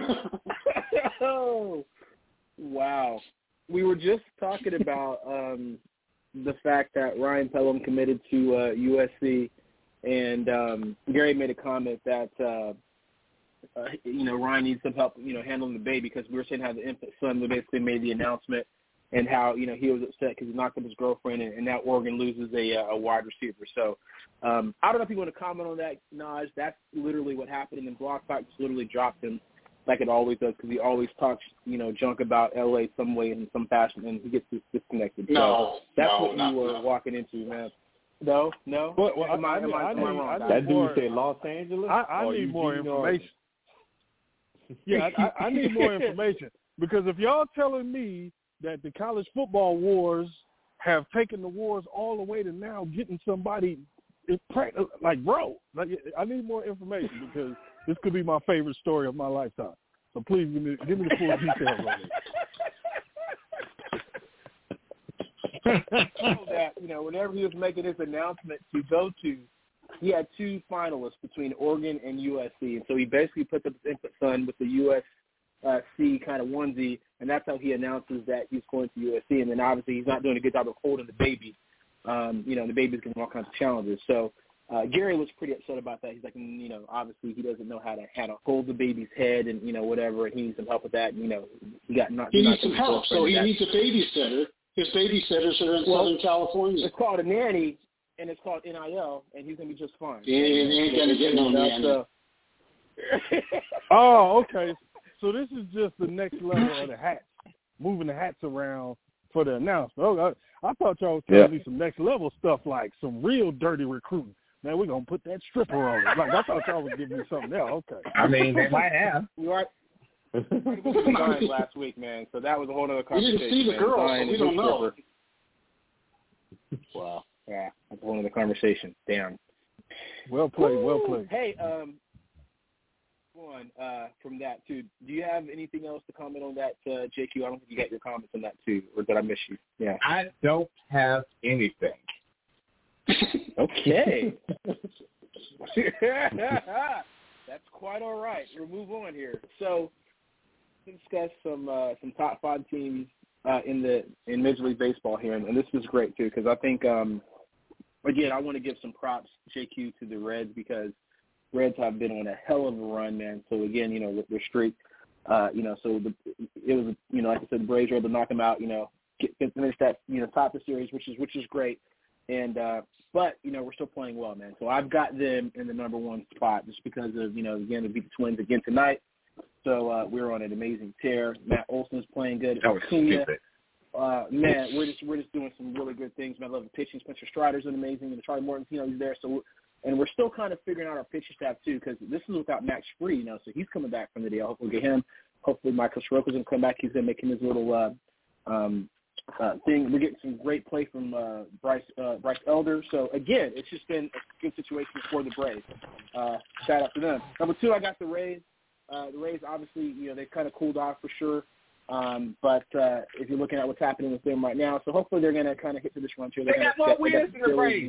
Oh, wow. We were just talking about um, the fact that Ryan Pelham committed to uh, U S C, and um, Gary made a comment that, uh, uh, you know, Ryan needs some help, you know, handling the baby, because we were saying how the infant son basically made the announcement and how, you know, he was upset because he knocked up his girlfriend, and, and now Oregon loses a, a wide receiver. So um, I don't know if you want to comment on that, Naj. That's literally what happened, and then Block Talk just literally dropped him like it always does, because he always talks, you know, junk about L A some way in some fashion, and he gets disconnected. No, so that's no, what no, you were no. walking into, man. No, no. Well, well, am I, I, am I, I, am need, I wrong? I need That dude more, said Los Angeles? I, I or need more Eugene, information. Yeah, I, I need more information, because if y'all telling me that the college football wars have taken the wars all the way to now getting somebody, like, bro, like, I need more information, because this could be my favorite story of my lifetime. So please give me, give me the full details on it. That, you know, whenever he was making his announcement to go to, he had two finalists between Oregon and U S C, and so he basically put the infant son with the U S C kind of onesie, and that's how he announces that he's going to U S C. And then obviously he's not doing a good job of holding the baby. Um, you know, the baby's getting all kinds of challenges. So uh, Gary was pretty upset about that. He's like, you know, obviously he doesn't know how to how to hold the baby's head, and you know whatever, and he needs some help with that. And, you know, he got not. He needs some help, so he needs a babysitter. His babysitters are in well, Southern California. It's called a nanny, and it's called N I L, and he's gonna be just fine. Yeah, he ain't gonna get no nanny. So. Oh, okay. So this is just the next level of the hats, moving the hats around for the announcement. Oh, I, I thought y'all was telling yeah. me some next level stuff, like some real dirty recruiting. Man, we're going to put that stripper on it. Like, I thought y'all was giving me something else. Okay. I mean, they might have. You are. We were last week, man, so that was a whole other conversation. We didn't see the girl, so we don't know. Wow. Yeah, that's a whole other conversation. Damn. Well played, Woo! well played. Hey, um, one uh, from that, too. Do you have anything else to comment on that, uh, J Q? I don't think you got your comments on that, too, or did I miss you? Yeah. I don't have anything. Okay. That's quite all right. We'll move on here. So, let's discuss some uh, some top five teams uh, in the in Major League Baseball here, and, and this is great too, because I think um, again I want to give some props, J Q, to the Reds, because Reds have been on a hell of a run, man. So again, you know, with their streak, uh, you know, so the, it was, you know, like I said, the Braves were able to knock them out, you know, get, get finish that, you know, top of the series, which is which is great. And uh, but you know, we're still playing well, man. So I've got them in the number one spot just because of, you know, again, to beat the Twins again tonight. So uh, we're on an amazing tear. Matt Olson's playing good. That was stupid. Uh, man, we're just we're just doing some really good things. Man, I love the pitching. Spencer Strider's been amazing, and Charlie Morton, you know, he's there. So, and we're still kind of figuring out our pitching staff too, because this is without Max Free, you know. So he's coming back from the deal. Hopefully, we'll get him. Hopefully, Michael Soroka's gonna come back. He's gonna make him his little uh, um, uh, thing. We're getting some great play from uh, Bryce uh, Bryce Elder. So again, it's just been a good situation for the Braves. Uh, shout out to them. Number two, I got the Rays. Uh, the Rays, obviously, you know, they've kind of cooled off for sure. Um, but uh, if you're looking at what's happening with them right now, so hopefully they're going to kind of hit to this run too. They're They got gonna more wins than the Rays.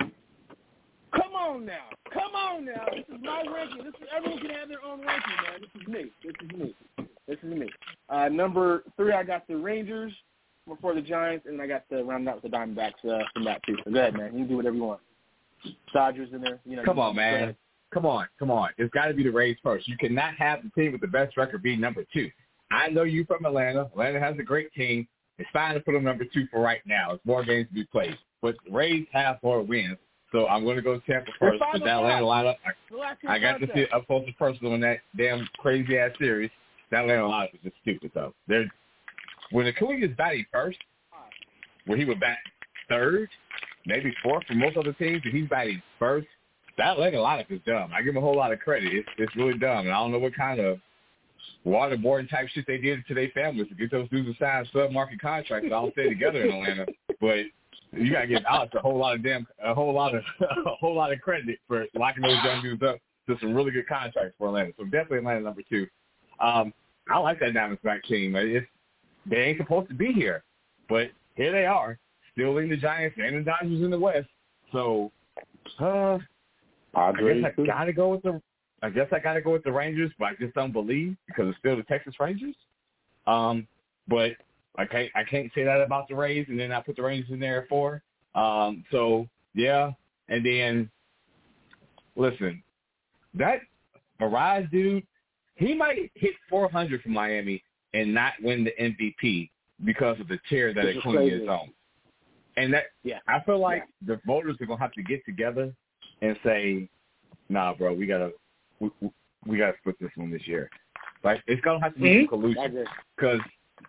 Come on now. Come on now. This is my ranking. This is, everyone can have their own ranking, man. This is me. This is me. This is me. Uh, number three, I got the Rangers before the Giants, and I got the round out with the Diamondbacks uh, from that too. So go ahead, man. You can do whatever you want. Dodgers in there. You know. Come on, man. Come on, come on. It's got to be the Rays first. You cannot have the team with the best record be number two. I know you from Atlanta. Atlanta has a great team. It's fine to put them number two for right now. It's more games to be played. But the Rays have more wins. So I'm going to go Tampa first. But that Atlanta lineup, I, I got to see it up close and personal in that damn crazy-ass series. That Atlanta lineup is just stupid, though. They're, when Acuna is batting first, where he would bat third, maybe fourth for most other teams, and he's batting first, that Atlanta lineup is dumb. I give him a whole lot of credit. It's, it's really dumb. And I don't know what kind of waterboarding type shit they did to their families to get those dudes to sign sub-market contracts. I don't stay together in Atlanta. But you got to give Alex a whole lot of damn, a whole lot of, a whole lot of credit for locking those young dudes up to some really good contracts for Atlanta. So definitely Atlanta number two. Um, I like that Diamondback team. It's, they ain't supposed to be here. But here they are, still leading the Giants and the Dodgers in the West. So, uh, I guess I gotta go with the. I guess I gotta go with the Rangers, but I just don't believe because it's still the Texas Rangers. Um, but I can't I can't say that about the Rays, and then I put the Rangers in there at four. Um, so yeah, and then listen, that Mirage dude, he might hit four hundred for Miami and not win the M V P because of the tear that Acuna is on. And that, yeah. I feel like yeah. the voters are gonna have to get together and say, "Nah, bro, we gotta, we, we gotta split this one this year." Like it's gonna have to be mm-hmm. some collusion because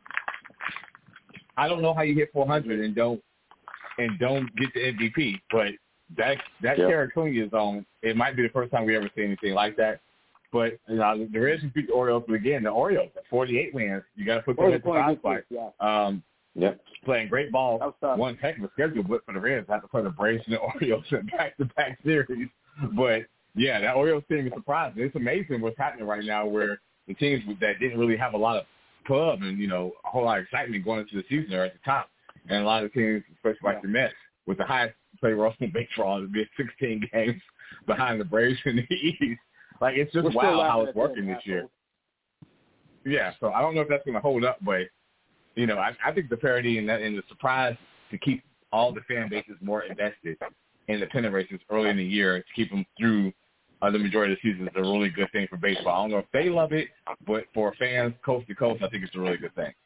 I don't know how you hit four hundred and don't and don't get the M V P, but that that yep. tear Acuna is on. It might be the first time we ever see anything like that. But you know, the Reds can beat the Orioles, but again, the Orioles at forty-eight wins. You got to put them at the top spot. Yeah. Um, Yep. Playing great ball. One heck of a schedule blip for the Reds. Have to play the Braves and the Orioles in back-to-back series. But, yeah, that Orioles team is surprising. It's amazing what's happening right now where the teams that didn't really have a lot of pub and, you know, a whole lot of excitement going into the season are at the top. And a lot of teams, especially like yeah. the Mets, with the highest payroll in baseball, to be sixteen games behind the Braves in the East. Like, it's just We're wild how it's working this year. Yeah, so I don't know if that's going to hold up, but you know, I, I think the parity and, that, and the surprise to keep all the fan bases more invested in the pennant races early in the year to keep them through uh, the majority of the season is a really good thing for baseball. I don't know if they love it, but for fans coast to coast, I think it's a really good thing.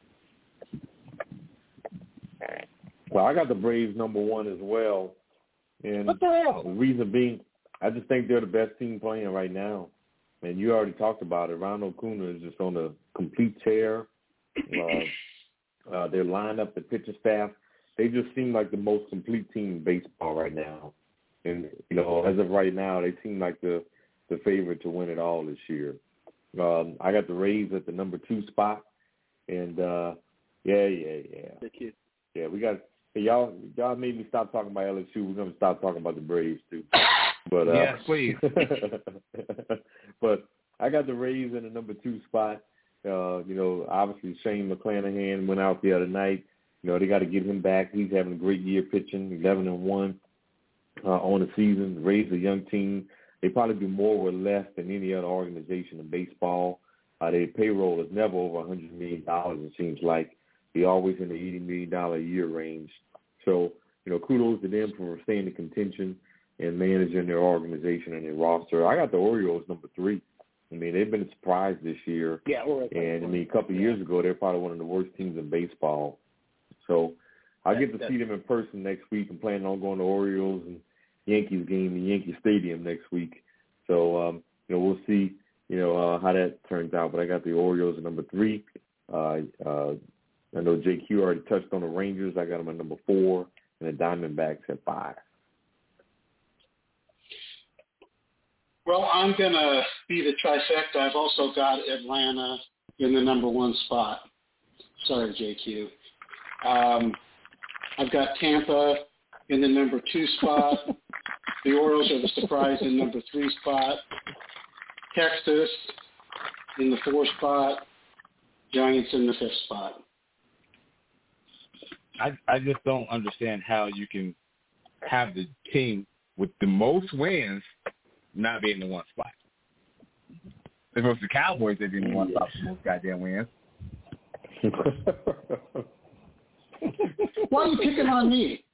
Well, I got the Braves number one as well. And what the hell? The reason being, I just think they're the best team playing right now. And you already talked about it. Ronald Acuna is just on a complete tear. Uh, Uh, their lineup, the pitcher staff, they just seem like the most complete team in baseball right now. And, you know, as of right now, they seem like the, the favorite to win it all this year. Um, I got the Rays at the number two spot. And, uh, yeah, yeah, yeah. Yeah, we got hey, – y'all y'all made me stop talking about L S U. We're going to stop talking about the Braves, too. But uh, yes, please. But I got the Rays in the number two spot. Uh, you know, obviously Shane McClanahan went out the other night. You know, they got to get him back. He's having a great year pitching, eleven and one uh, on the season. Rays a young team. They probably do more with less than any other organization in baseball. Uh, their payroll is never over one hundred million dollars, it seems like. They're always in the eighty million dollars a year range. So, you know, kudos to them for staying in contention and managing their organization and their roster. I got the Orioles number three. I mean, they've been a surprise this year. Yeah, we're and I mean, a couple of years ago, they're probably one of the worst teams in baseball. So I get to see them in person next week. I'm planning on going to Orioles and Yankees game in Yankee Stadium next week. So, um, you know, we'll see, you know, uh, how that turns out. But I got the Orioles at number three. Uh, uh, I know J Q already touched on the Rangers. I got them at number four, and the Diamondbacks at five. Well, I'm going to be the trifecta. I've also got Atlanta in the number one spot. Sorry, J Q. Um, I've got Tampa in the number two spot. The Orioles are the surprise in number three spot. Texas in the fourth spot. Giants in the fifth spot. I, I just don't understand how you can have the team with the most wins not be in the one spot. If it was the Cowboys, they'd be in the one spot for most goddamn wins. Why are you picking on me?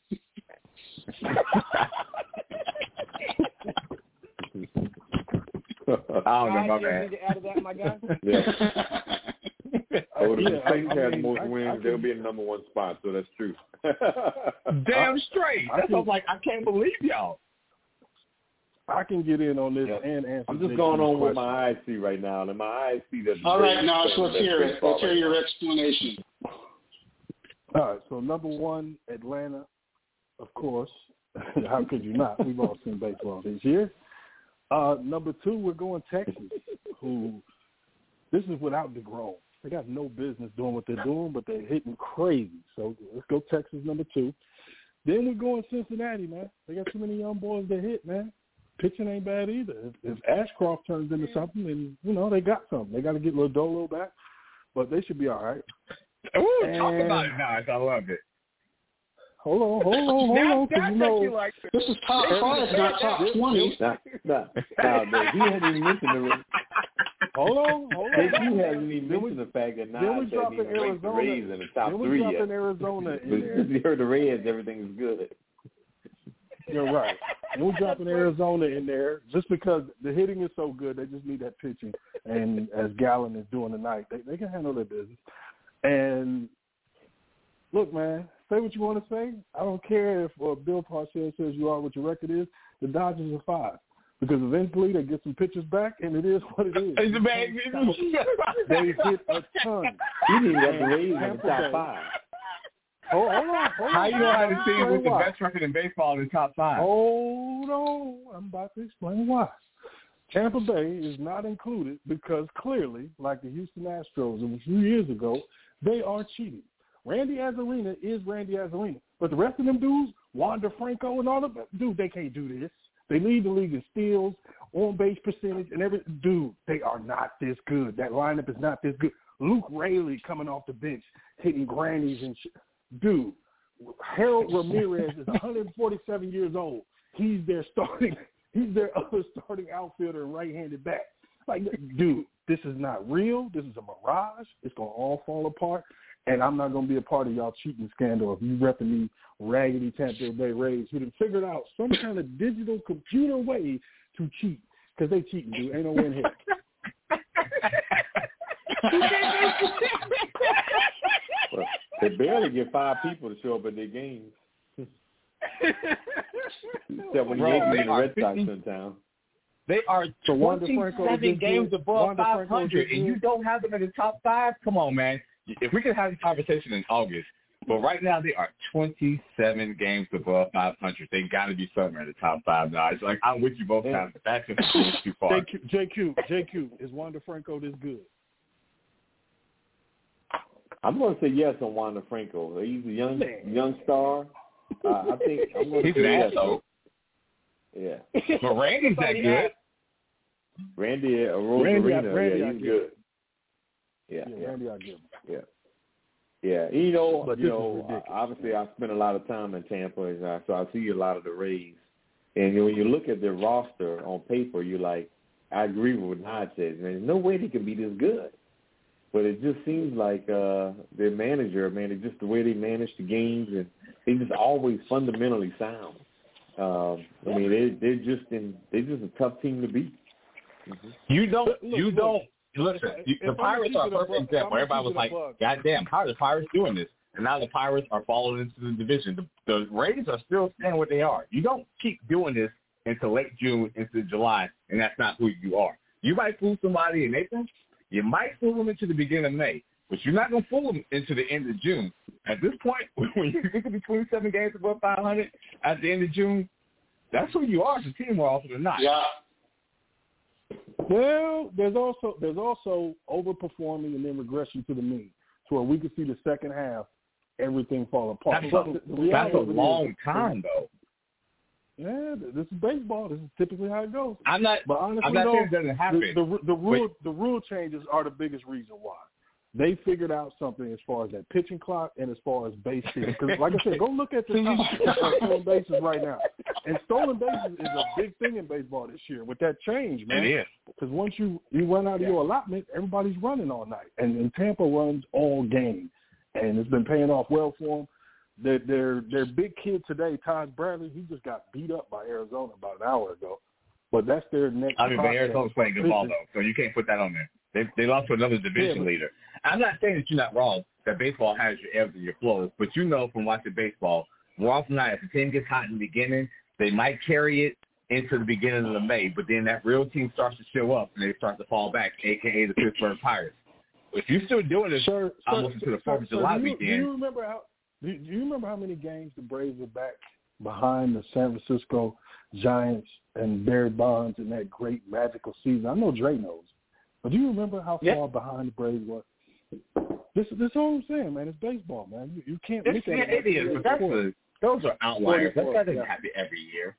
I don't know, my man. To add to that, my guy? Yeah. Oh, the yeah, Saints I have mean, most I, wins. I can, they'll be in the number one spot, so that's true. Damn straight. I, I That's can, I'm like, I can't believe y'all. I can get in on this yep. and answer. I'm just going on what my eyes see right now, and my eyes see that. All right, now let's hear it. Let's hear your explanation. All right, so number one, Atlanta, of course. How could you not? We've all seen baseball this year. Uh, number two, we're going Texas, who this is without DeGrom. They got no business doing what they're doing, but they're hitting crazy. So let's go Texas, number two. Then we're going Cincinnati, man. They got too many young boys to hit, man. Pitching ain't bad either. If, if Ashcroft turns into something, then, you know, they got something. They got to get Lodolo back, but they should be all right. Ooh, and, talk about it, nice. I love it. Hold on, hold on, hold now, on. That's you know, you like this is top five, not top twenty. Nah, nah, nah, he hasn't even mentioned the. Hold on, hold J on. Q hasn't even then mentioned we, the fact that Nas then we hasn't even Arizona, ranked the Rays in the top then we three drop yet. in Arizona in But there. since you heard the Reds, everything's good. You're right. Then we drop in Arizona in there just because the hitting is so good. They just need that pitching, and as Gallen is doing tonight, they they can handle their business. And look, man, say what you want to say. I don't care if uh, Bill Parcells says you are what your record is. The Dodgers are five. Because eventually they get some pitches back, and it is what it is. It's a bad, they hit a ton. He didn't have the Rays in the top five. Oh, hold on, hold on. How you know how to see with the why. best record in baseball in the top five? Hold on. I'm about to explain why. Tampa Bay is not included because clearly, like the Houston Astros a few years ago, they are cheating. Randy Arozarena is Randy Arozarena. But the rest of them dudes, Wander Franco and all of them, dude, they can't do this. They lead the league in steals, on-base percentage, and every dude, they are not this good. That lineup is not this good. Luke Raley coming off the bench, hitting grannies and shit. Dude, Harold Ramirez is one hundred forty-seven years old. He's their starting. He's their other starting outfielder and right-handed back. Like, dude, this is not real. This is a mirage. It's gonna all fall apart. And I'm not going to be a part of y'all cheating scandal if you repping me raggedy Tampa Bay Rays who done figured out some kind of digital computer way to cheat. Because they cheating, dude. Ain't no win here. Well, they barely get five people to show up at their games. Except when Bro, you get they the are Red Sox fifty in town. They are So twenty-seven games above five hundred, and you don't have them in the top five? Come on, man. If we could have this conversation in August, but right now they are twenty-seven games above five hundred. They got to be somewhere in the top five now. It's like, I'm with you both times. That's just too far. J Q, J Q, J Q, is Wander Franco this good? I'm going to say yes on Wander Franco. He's a young young star. Uh, I think I'm going to He's say an yes. asshole. Yeah. But Randy's that good. Randy uh, Randy, Arozarena, Randy, yeah, I he's give good. Yeah, Yeah, yeah, Randy, I give him. yeah. Yeah, you know, But you this is know. ridiculous. Obviously, I spent a lot of time in Tampa, and I, so I see a lot of the Rays. And you know, when you look at their roster on paper, you're like, I agree with what Nod said. There's no way they can be this good. But it just seems like uh, their manager, man, it's just the way they manage the games, and they just always fundamentally sound. Um, I mean, they they're just in they're just a tough team to beat. Mm-hmm. You don't. Look, you look, don't. Listen, if- you, if the I'm Pirates are a keeping it a perfect buck- example. I'm Everybody was keeping it like, a buck. God damn, how are the Pirates doing this? And now the Pirates are falling into the division. The, the Rays are still staying what they are. You don't keep doing this into late June, into July, and that's not who you are. You might fool somebody in April. You might fool them into the beginning of May. But you're not going to fool them into the end of June. At this point, when you get to be twenty-seven games above five hundred at the end of June, that's who you are as a team more often than not. Yeah. Well, there's also there's also overperforming and then regression to the mean, to where we could see the second half everything fall apart. That's, But a, the, the that's reality a of it long is, time, though. Yeah, this is baseball. This is typically how it goes. I'm not. But honestly, I'm not though, saying it doesn't happen. The, the, the rule the rule changes are the biggest reason why. They figured out something as far as that pitching clock and as far as base hits. Because, like I said, go look at the top stolen bases right now. And stolen bases is a big thing in baseball this year with that change, man. It is. Because once you, you run out of Yeah. your allotment, everybody's running all night. And, and Tampa runs all game. And it's been paying off well for them. Their, their, their big kid today, Todd Bradley, he just got beat up by Arizona about an hour ago. But that's their next I mean, but prospect. Arizona's playing good ball, though, so you can't put that on there. They they lost to another division Yeah, but, leader. I'm not saying that you're not wrong, that baseball has your ebbs and your flows, but you know from watching baseball, more often than not, if the team gets hot in the beginning, they might carry it into the beginning of the May, but then that real team starts to show up and they start to fall back, a k a the Pittsburgh Pirates. If you're still doing this sir, almost sir, into the fourth of sir, July do you, weekend. Do you remember how? Do you remember how many games the Braves were back behind the San Francisco Giants and Barry Bonds in that great magical season? I know Dre knows, but do you remember how Yeah. far behind the Braves were? This, this is all I'm saying, man. It's baseball, man. You, you can't It's, look at yeah, it. it is, but that's a, those are outliers. That doesn't yeah. happen every year.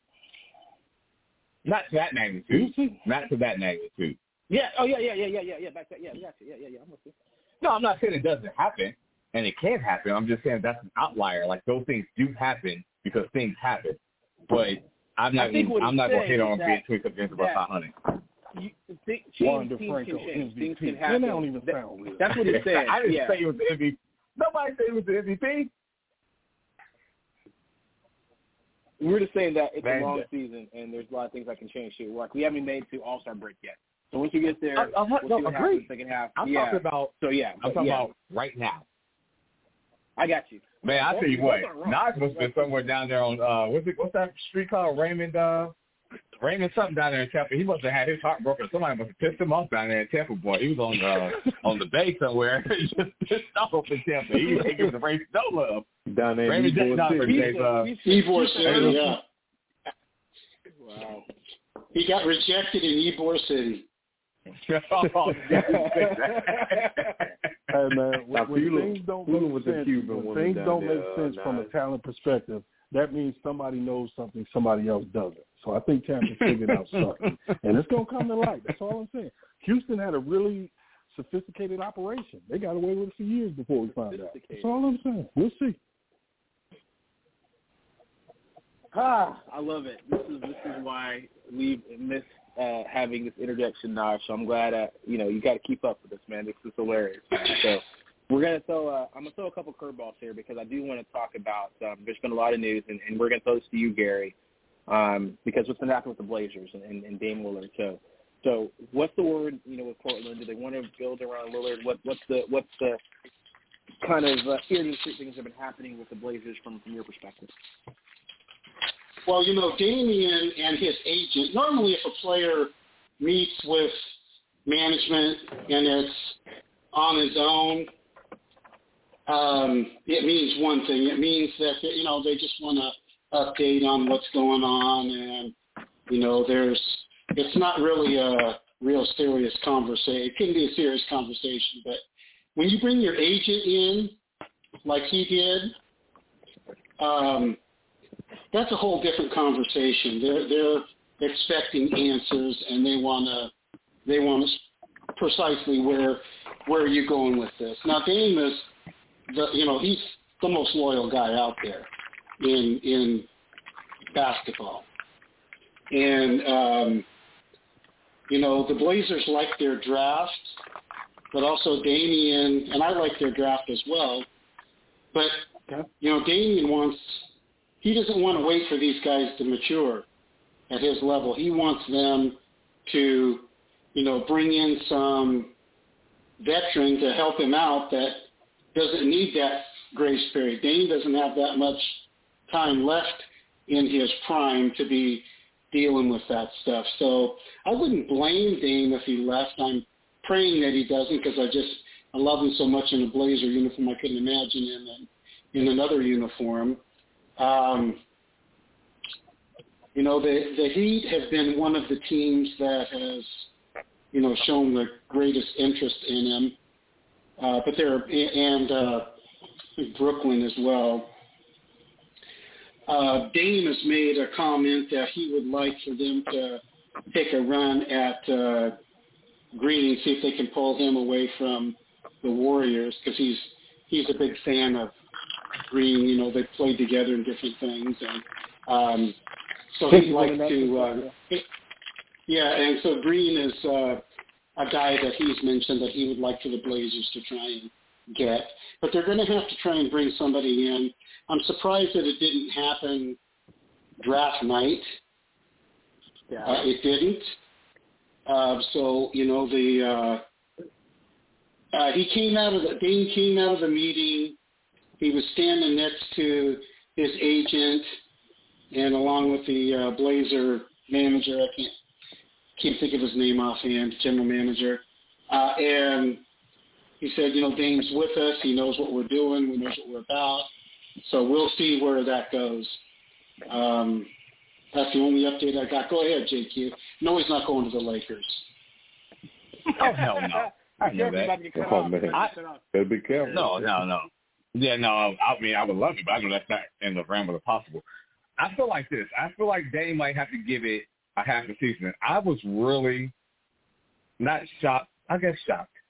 Not to that You magnitude. see? Not to that magnitude. Yeah. Oh, yeah, yeah, yeah, yeah, yeah, yeah. Back that. Yeah, yeah, yeah, yeah, yeah. I'm with you. No, I'm not saying it doesn't happen, and it can happen. I'm just saying that's an outlier. Like, those things do happen because things happen. But I'm not even, I'm not going to hit on being tweaked against about five hundred. You, th- teams, teams can change. Things can happen. They don't even sound weird. That's what he said. I didn't yeah. say it was the M V P. Nobody said it was the M V P. We were just saying that it's Man, a long season, and there's a lot of things that can change too. Like, we haven't made it to All-Star break yet. So once you get there, I, I'm not, we'll no, see what happens second half. I'm yeah. talking about. So yeah, I'm talking yeah. about right now. I got you. Man, I tell you what, Nas must have been somewhere down there on uh, what's it? What's that street called? Raymond, uh, Raymond something down there in Tampa. He must have had his heart broken. Somebody must have pissed him off down there in Tampa. Boy, he was on uh, on the bay somewhere. He just pissed off in Tampa. He was taking the race no love. Down there Raymond in Ybor City. Yeah. Wow. He got rejected in Ybor City. Hey man, when, when things don't make sense, when things don't make sense from a talent perspective, that means somebody knows something somebody else doesn't. So I think Tampa figured out something, and it's gonna come to light. That's all I'm saying. Houston had a really sophisticated operation. They got away with it for years before we found out. That's all I'm saying. We'll see. Ah, I love it. This is this is why we miss uh, having this interjection, Naj. So I'm glad that you know you got to keep up with this, man. This is hilarious. Man. So we're gonna throw. Uh, I'm gonna throw a couple curveballs here because I do want to talk about. Um, there's been a lot of news, and, and we're gonna throw this to you, Gary, um, because what's been happening with the Blazers and, and, and Dame Lillard. So, so what's the word? You know, with Portland, do they want to build around Lillard? What what's the what's the kind of uh, ear to the street things that have been happening with the Blazers from from your perspective? Well, you know, Damian and his agent, normally if a player meets with management and it's on his own, um, it means one thing. It means that, you know, they just want to update on what's going on and, you know, there's, it's not really a real serious conversation. It can be a serious conversation, but when you bring your agent in, like he did, um, that's a whole different conversation. They're they're expecting answers, and they want to they want to precisely where where are you going with this? Now, Dame is the you know he's the most loyal guy out there in in basketball, and um, you know the Blazers like their draft, but also Damian, and I like their draft as well. But you know Damian wants. He doesn't want to wait for these guys to mature at his level. He wants them to, you know, bring in some veteran to help him out that doesn't need that grace period. Dame doesn't have that much time left in his prime to be dealing with that stuff. So I wouldn't blame Dame if he left. I'm praying that he doesn't because I just I love him so much in a Blazer uniform. I couldn't imagine him in, in another uniform. Um, you know, the, the Heat have been one of the teams that has, you know, shown the greatest interest in him. Uh, but they're, and uh, Brooklyn as well. Uh, Dame has made a comment that he would like for them to take a run at uh, Green, see if they can pull him away from the Warriors because he's he's a big fan of Green. You know, they've played together in different things, and um, so he'd like to. Uh, yeah, and so Green is uh, a guy that he's mentioned that he would like for the Blazers to try and get, but they're going to have to try and bring somebody in. I'm surprised that it didn't happen draft night. Yeah. Uh, it didn't. Uh, so you know the uh, uh, he came out of the Dame came out of the meeting. He was standing next to his agent, and along with the uh, Blazer manager, I can't can't think of his name offhand, general manager, uh, and he said, you know, Dame's with us. He knows what we're doing. He knows what we're about. So we'll see where that goes. Um, that's the only update I got. Go ahead, J Q. No, he's not going to the Lakers. Oh, hell no. I know that. Oh, man. I, Better be careful. No, no, no. Yeah, no, I mean, I would love it, but I know that's not in the realm of the possible. I feel like this. I feel like Dame might have to give it a half a season. I was really not shocked. I guess shocked.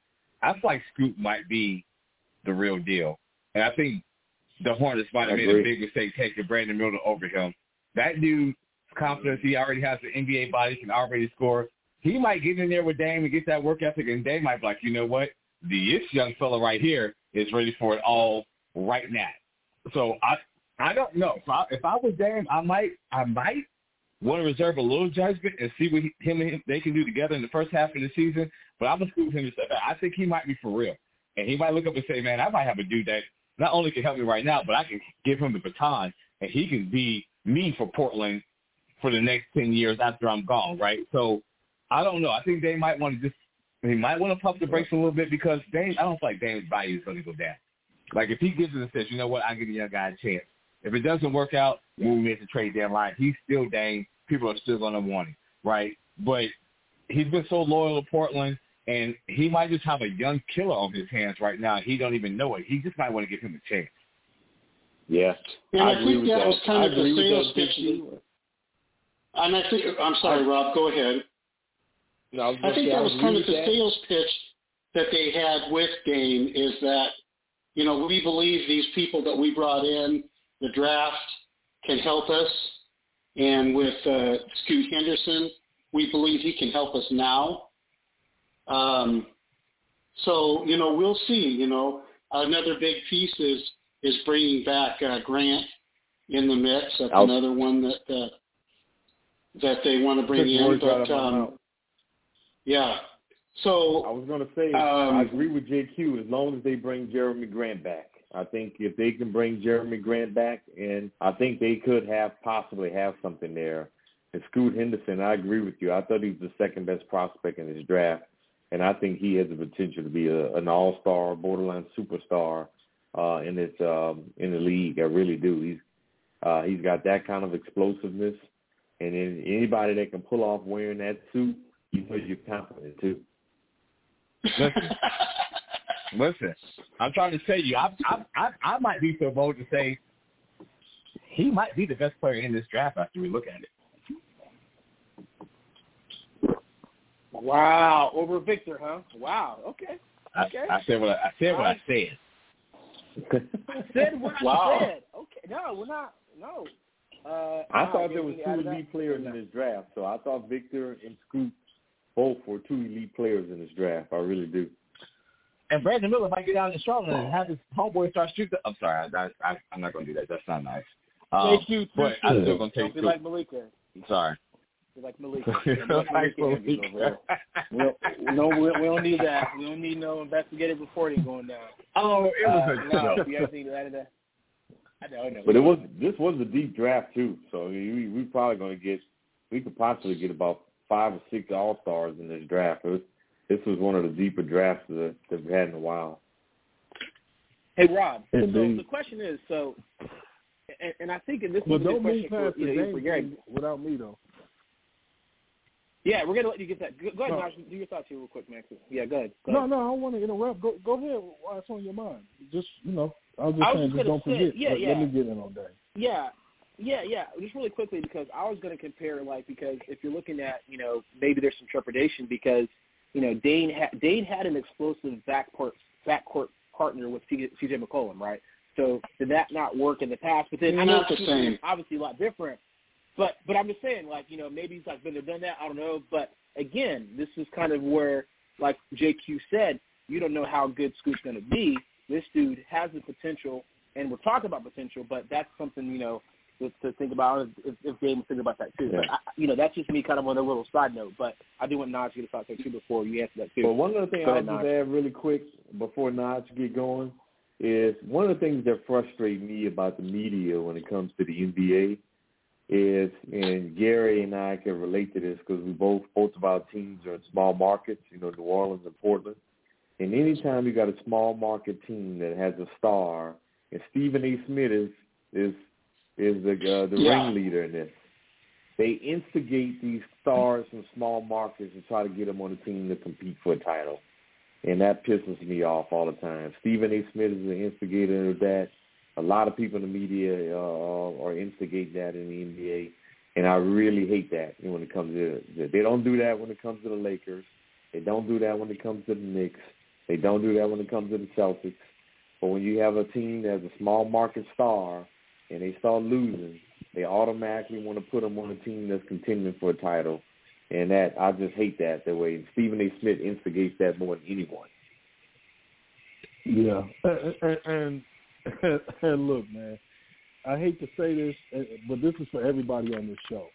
I feel like Scoot might be the real deal. And I think the Hornets might have made a big mistake taking Brandon Miller over him. That dude's confidence, he already has the N B A body, can already score. He might get in there with Dame and get that work ethic, and Dame might be like, you know what? This young fella right here is ready for it all right now. So I I don't know. If I, if I was Dame, I might I might want to reserve a little judgment and see what he, him and him, they can do together in the first half of the season. But I'm going to scoop him and say, I think he might be for real. And he might look up and say, man, I might have a dude that not only can help me right now, but I can give him the baton, and he can be me for Portland for the next ten years after I'm gone, right? So I don't know. I think they might want to just – he might want to pump the brakes a little bit because Dame, I don't feel like Dame's value is going to go down. Like, if he gives it and says, you know what, I'm giving the young guy a chance. If it doesn't work out, when we make the trade deadline, he's still Dame. People are still going to want him, right? But he's been so loyal to Portland, and he might just have a young killer on his hands right now. He don't even know it. He just might want to give him a chance. Yeah. And I, I think that, that was kind I of the sales pitch. And I think, I'm sorry, I, Rob, go ahead. No, I, I think say, that I was kind of the that. sales pitch that they had with Dame is that, you know, we believe these people that we brought in, the draft, can help us. And with uh, Scoot Henderson, we believe he can help us now. Um, so, you know, we'll see. You know, another big piece is is bringing back uh, Grant in the mix. That's I'll, another one that uh, that they want to bring in. But, um, yeah. So I was going to say, um, I agree with J Q as long as they bring Jeremy Grant back. I think if they can bring Jeremy Grant back, and I think they could have possibly have something there. And Scoot Henderson, I agree with you. I thought he was the second best prospect in his draft, and I think he has the potential to be a, an all-star, borderline superstar uh, in this um, in the league. I really do. He's uh, he's got that kind of explosiveness, and then anybody that can pull off wearing that suit, you know you're confident too. Listen, listen. I'm trying to tell you, I, I I I might be so bold to say he might be the best player in this draft after we look at it. Wow, over Victor, huh? Wow. Okay. Okay. I, I said what I, I said. What I said. I said what wow. I said. Okay. No, we're not. No. Uh, I no, thought there was two elite players in this draft, so I thought Victor and Scoot both were two elite players in this draft. I really do. And Brandon Miller might get down in Charlotte and have his homeboy start shooting. I'm sorry, I, I, I'm not going to do that. That's not nice. Um, take you but I'm still going to Don't take be like Malika. I'm sorry. Be like Malika. Like like Malika. we, don't, no, we, we don't need that. We don't need no investigative reporting going down. Oh, it was uh, a no, joke. you guys need that. that. I know, I know. But it was this was a deep draft too, so we we probably going to get we could possibly get about five or six all stars in this draft. It was, this was one of the deeper drafts that, that we've had in a while. Hey, Rob, so the question is, so, and, and I think this well, is a good question for, for, you know, for Gary. Without me, though. Yeah, we're going to let you get that. Go, go ahead, no. Nash, do your thoughts here real quick, Max. Yeah, go ahead. Go no, ahead. no, I don't want to interrupt. Go, go ahead while it's on your mind. Just, you know, I was just I was saying, just just don't say, forget. Yeah, let, yeah. let me get in on that. Yeah. Yeah, yeah, just really quickly because I was going to compare, like, because if you're looking at, you know, maybe there's some trepidation because, you know, Dane, ha- Dane had an explosive backcourt, backcourt partner with C J McCollum, right? So did that not work in the past? But then I know not the same. Obviously a lot different. But but I'm just saying, like, you know, maybe he's like been there, done that. I don't know. But again, this is kind of where, like J Q said, you don't know how good Scoot's going to be. This dude has the potential, and we're talking about potential, but that's something, you know, to, to think about if, if Dave was thinking about that too. Yeah. But I, you know, that's just me kind of on a little side note. But I do want Naj to get a thought there too before you answer that too. But one other thing Go I'll ahead, just Naj. add really quick before Naj get going is one of the things that frustrate me about the media when it comes to the N B A is, and Gary and I can relate to this because we both both of our teams are in small markets, you know, New Orleans and Portland. And anytime you got a small market team that has a star, and Stephen A. Smith is is is the uh, the yeah. ringleader in this. They instigate these stars from small markets and try to get them on the team to compete for a title. And that pisses me off all the time. Stephen A. Smith is the instigator of that. A lot of people in the media uh, are instigating that in the N B A. And I really hate that when it comes to it. They don't do that when it comes to the Lakers. They don't do that when it comes to the Knicks. They don't do that when it comes to the Celtics. But when you have a team that's a small market star and they start losing, they automatically want to put them on a team that's contending for a title. And that I just hate that that way. Stephen A. Smith instigates that more than anyone. Yeah, and, and, and, and look, man, I hate to say this, but this is for everybody on this show.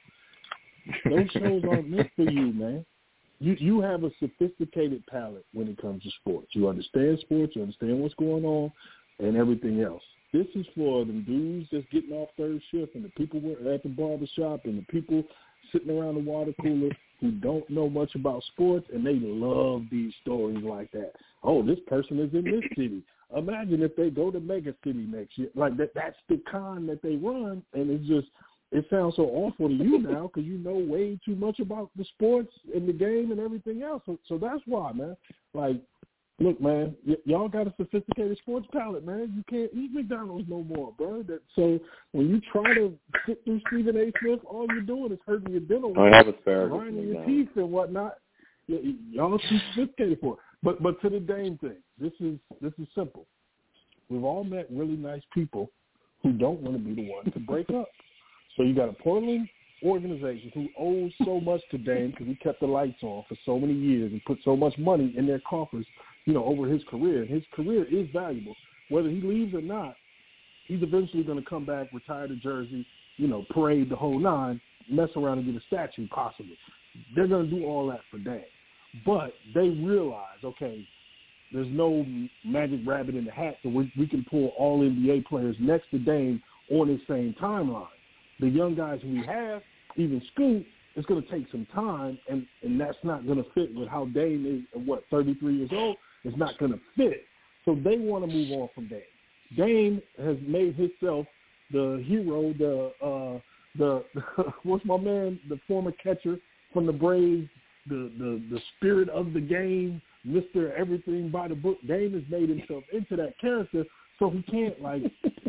Those shows aren't meant for you, man. You you have a sophisticated palate when it comes to sports. You understand sports, you understand what's going on, and everything else. This is for them dudes that's getting off third shift and the people at the barbershop and the people sitting around the water cooler who don't know much about sports, and they love these stories like that. Oh, this person is in this city. Imagine if they go to Mega City next year. Like that, that's the con that they run, and it's just it sounds so awful to you now because you know way too much about the sports and the game and everything else. So, so that's why, man. Like, look, man, y- y'all got a sophisticated sports palate, man. You can't eat McDonald's no more, bro. That, so when you try to sit through Stephen A. Smith, all you're doing is hurting your dental, I have asparagus, grinding your teeth and whatnot. Y- y'all too sophisticated for it. But but to the Dame thing, this is this is simple. We've all met really nice people who don't want to be the one to break up. So you got a Portland organization who owes so much to Dame because he kept the lights on for so many years and put so much money in their coffers, you know, over his career. His career is valuable. Whether he leaves or not, he's eventually going to come back, retire to Jersey, you know, parade the whole nine, mess around and get a statue possibly. They're going to do all that for Dame. But they realize, okay, there's no magic rabbit in the hat, so we, we can pull all N B A players next to Dame on the same timeline. The young guys we have, even Scoot, it's going to take some time, and, and that's not going to fit with how Dame is, what, thirty-three years old? It's not going to fit. So they want to move on from Dame. Dame has made himself the hero, the, uh, the, the what's my man, the former catcher from the Braves, the, the, the spirit of the game, Mister Everything by the book. Dame has made himself into that character, so he can't, like,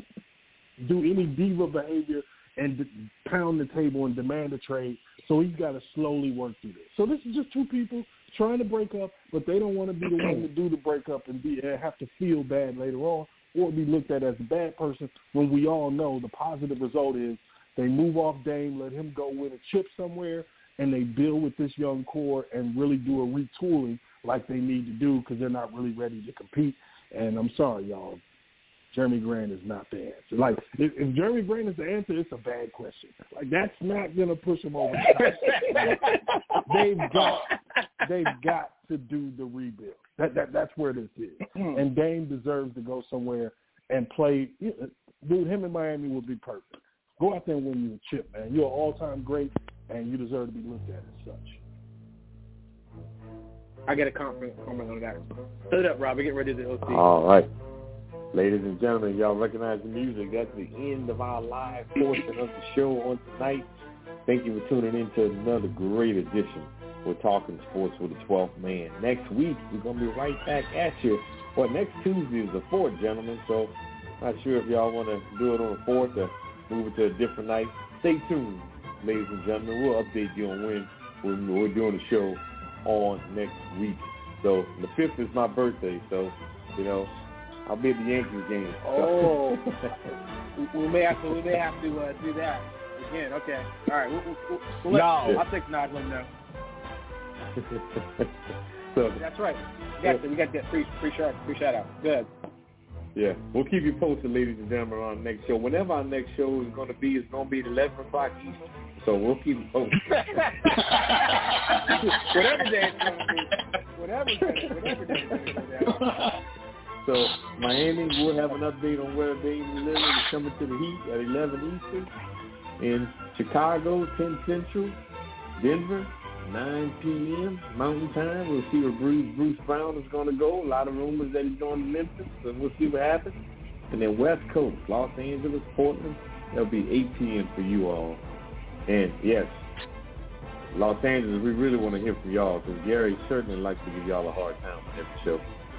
do any diva behavior and pound the table and demand a trade. So he's got to slowly work through this. So this is just two people trying to break up, but they don't want to be the one to do the breakup and be uh, have to feel bad later on or be looked at as a bad person when we all know the positive result is they move off Dame, let him go win a chip somewhere, and they build with this young core and really do a retooling like they need to do because they're not really ready to compete. And I'm sorry, y'all. Jeremy Grant is not the answer. Like, if, if Jeremy Grant is the answer, it's a bad question. Like, that's not going to push him over the top. they've got, they've got to do the rebuild. That, that that's where this is. And Dame deserves to go somewhere and play. Dude, him in Miami would be perfect. Go out there and win you a chip, man. You're an all-time great, and you deserve to be looked at as such. I get a comment on that. Set it up, Rob. We get ready to O T. All right. Ladies and gentlemen, y'all recognize the music. That's the end of our live portion of the show on tonight. Thank you for tuning in to another great edition. We're talking sports with the twelfth man. Next week, we're going to be right back at you. Well, next Tuesday is the fourth, gentlemen, so not sure if y'all want to do it on the fourth or move it to a different night. Stay tuned, ladies and gentlemen. We'll update you on when we're, we're doing the show on next week. So the fifth is my birthday, so, you know, I'll be at the Yankees game. Oh, we may have to. We may have to uh, do that again. Okay. All right. We'll, we'll, we'll no, I'll take Nod. Let him know. So that's right. We got, yeah. we got that free, free shout, free shout out. Good. Yeah, we'll keep you posted, ladies and gentlemen, on our next show. Whenever our next show is going to be, it's going to be at eleven o'clock Eastern. So we'll keep you posted. Whatever day it's going to be. Whatever day. Whatever day it's going to be. So Miami, we'll have an update on where Dame Lillard is coming to the Heat at eleven Eastern. In Chicago, ten Central. Denver, nine p.m. Mountain Time. We'll see where Bruce, Bruce Brown is going to go. A lot of rumors that he's going to Memphis, so we'll see what happens. And then West Coast, Los Angeles, Portland, that'll be eight p.m. for you all. And, yes, Los Angeles, we really want to hear from y'all because Gary certainly likes to give y'all a hard time on every show.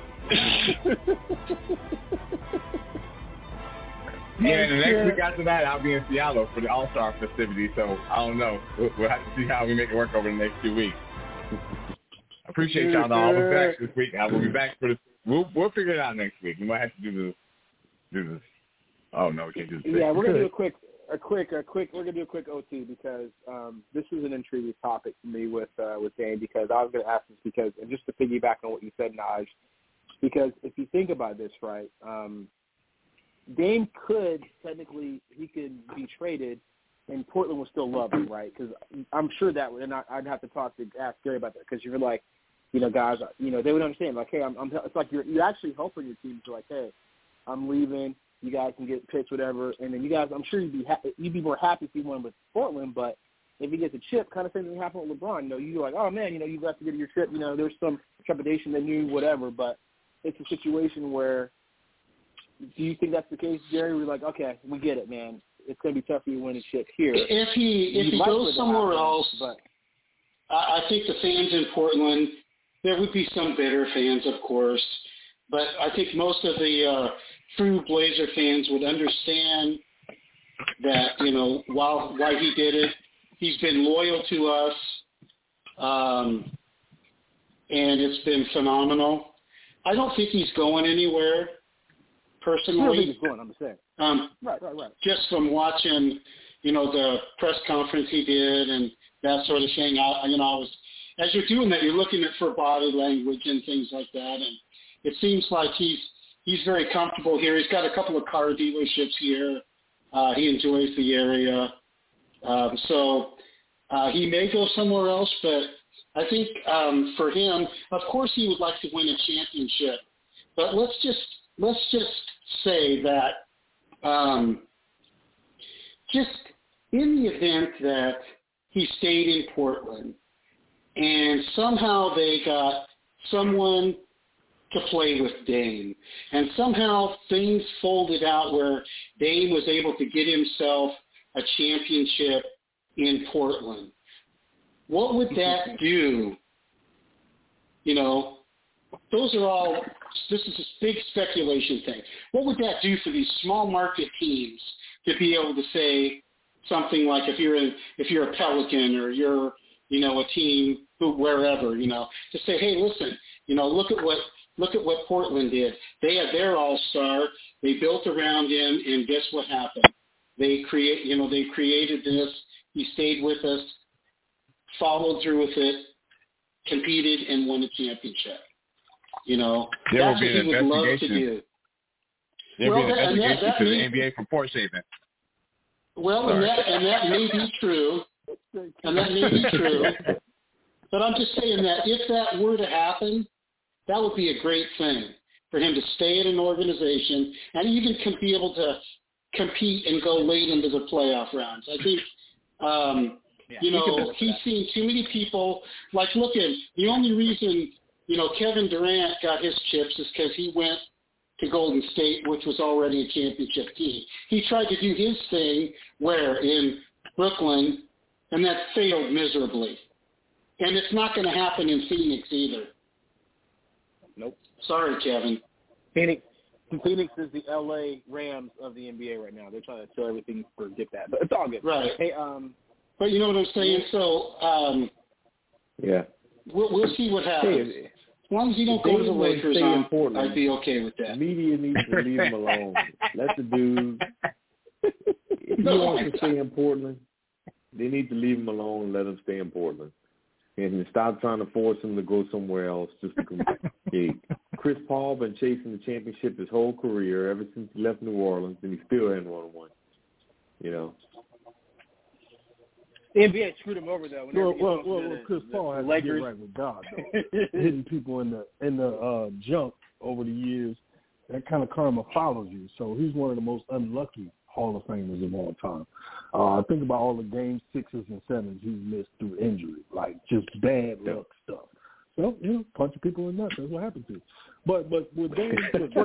Yeah, and the next week after that, I'll be in Seattle for the All-Star festivities, so I don't know. We'll, we'll have to see how we make it work over the next two weeks. I appreciate y'all, though. I'll be back this week. I will be back for the we'll we'll figure it out next week. We might have to do this. Do this. Oh no, we can't do this. Yeah, we're gonna do a quick, a quick, a quick. We're gonna do a quick O T because um, this is an intriguing topic for me with uh, with Dame because I was gonna ask this because and just to piggyback on what you said, Naj, because if you think about this, right, um, Dame could technically he could be traded. And Portland will still love him, right? Because I'm sure that would, and I, I'd have to talk to ask Gary about that because you're like, you know, guys, you know, they would understand. Like, hey, I'm, I'm it's like you're you're actually helping your team. To like, hey, I'm leaving. You guys can get picks, whatever, and then you guys, I'm sure you'd be ha- you'd be more happy if you won with Portland. But if he gets a chip, kind of same thing happened with LeBron. You know, you're like, oh man, you know, you got to get your chip. You know, there's some trepidation they knew, whatever. But it's a situation where, do you think that's the case, Jerry? We're like, okay, we get it, man. It's going to be tough for you to win a chip here. If he if he goes somewhere else, but I, I think the fans in Portland, there would be some bitter fans, of course, but I think most of the uh, true Blazer fans would understand that, you know, while why he did it. He's been loyal to us, um, and it's been phenomenal. I don't think he's going anywhere, personally. I don't think he's going, I'm saying. Um, right, right, right. Just from watching, you know, the press conference he did and that sort of thing, I, you know, I was, as you're doing that, you're looking at for body language and things like that, and it seems like he's he's very comfortable here. He's got a couple of car dealerships here. Uh, he enjoys the area, um, so uh, he may go somewhere else. But I think um, for him, of course, he would like to win a championship. But let's just let's just say that. Um, just in the event that he stayed in Portland and somehow they got someone to play with Dame and somehow things folded out where Dame was able to get himself a championship in Portland, what would that do? You know, those are all, this is a big speculation thing. What would that do for these small market teams to be able to say something like if you're in, if you're a Pelican or you're, you know, a team who, wherever, you know, to say, hey, listen, you know, look at what, look at what Portland did. They had their all-star. They built around him, and guess what happened? They create, you know, they created this. He stayed with us, followed through with it, competed, and won a championship. You know, there that's will be what he an would love to investigation. do. There will well, be an that, investigation that, that to may, the N B A for port shaving. Well, and that, and that may be true, and that may be true. But I'm just saying that if that were to happen, that would be a great thing for him to stay at an organization and even can be able to compete and go late into the playoff rounds. I think, um, yeah, you know, he's seen too many people. Like, look at the only reason, you know, Kevin Durant got his chips is because he went to Golden State, which was already a championship team. He tried to do his thing where in Brooklyn, and that failed miserably. And it's not going to happen in Phoenix either. Nope. Sorry, Kevin. Phoenix, Phoenix is the L A Rams of the N B A right now. They're trying to sell everything for get that, but it's all good. Right. Hey, um, but you know what I'm saying? So, um, yeah, we'll we'll see what happens. Hey, as long as you don't go to the Lakers, I'm, Portland, I'd be okay with that. Media needs to leave him alone. Let the dude. If he No, wants to stay in Portland, they need to leave him alone and let him stay in Portland. And stop trying to force him to go somewhere else just to compete. Chris Paul been chasing the championship his whole career ever since he left New Orleans, and he still hadn't won one. You know. The N B A screwed him over though. Well, well, well, well, Chris the, Paul the has Lakers. to get right with God, though. Hitting people in the in the uh, junk over the years, that kind of karma follows you. So he's one of the most unlucky Hall of Famers of all time. Uh, think about all the game sixes and sevens he's missed through injury, like just bad luck stuff. So, you know, punching people in the nuts, that's what happened to. But but with Dame, if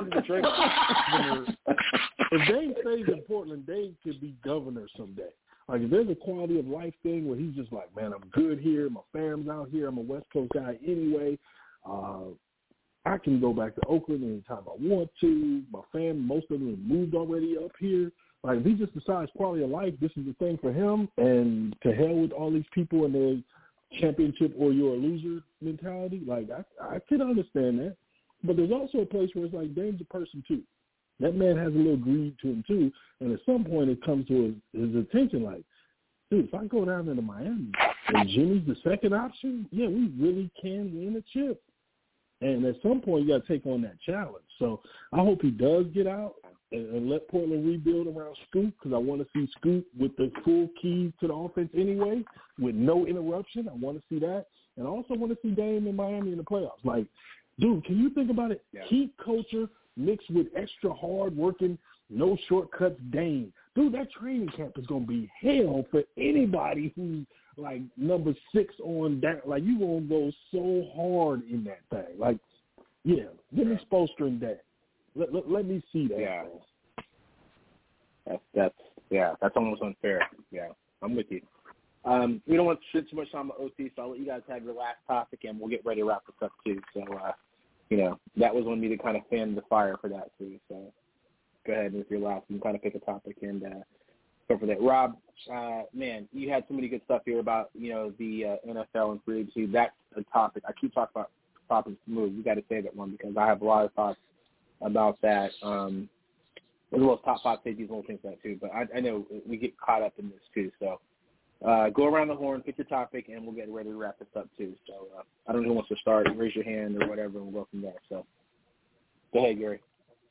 Dame stays in Portland, Dame could be governor someday. Like if there's a quality of life thing where he's just like, man, I'm good here, my fam's out here, I'm a West Coast guy anyway. Uh, I can go back to Oakland anytime I want to. My fam, most of them have moved already up here. Like, if he just decides quality of life, this is the thing for him, and to hell with all these people and their championship or you're a loser mentality, like, I, I can understand that. But there's also a place where it's like Dame's a person too. That man has a little greed to him too, and at some point it comes to his, his attention like, dude, if I go down into Miami and Jimmy's the second option, yeah, we really can win a chip. And at some point you got to take on that challenge. So I hope he does get out and, and let Portland rebuild around Scoot, because I want to see Scoot with the full keys to the offense anyway, with no interruption. I want to see that. And I also want to see Dame in Miami in the playoffs. Like, dude, can you think about it? Yeah. Heat culture mixed with extra hard-working, no shortcuts Dame. Dude, that training camp is going to be hell for anybody who's, like, number six on down. Like, you're going to go so hard in that thing. Like, yeah, give me Spoelstra and that. Let, let, let me see that. Yeah. That's, that's, yeah, that's almost unfair. Yeah, I'm with you. Um, we don't want to spend too much time on O T, so I'll let you guys have your last topic, and we'll get ready to wrap this up, too. So, uh, you know, that was on me to kind of fan the fire for that, too. So go ahead with your last and kind of pick a topic and uh, go for that. Rob, uh, man, you had so many good stuff here about, you know, the uh, N F L and free agency. That's a topic. I keep talking about topics to move. You got to say that one because I have a lot of thoughts about that. Um, as well as top five safeties and all things like that, too. But I, I know we get caught up in this, too. So uh, go around the horn, pick your topic, and we'll get ready to wrap this up, too. So uh, I don't know who wants to start. Raise your hand or whatever, and we'll go from there. So go ahead, Gary.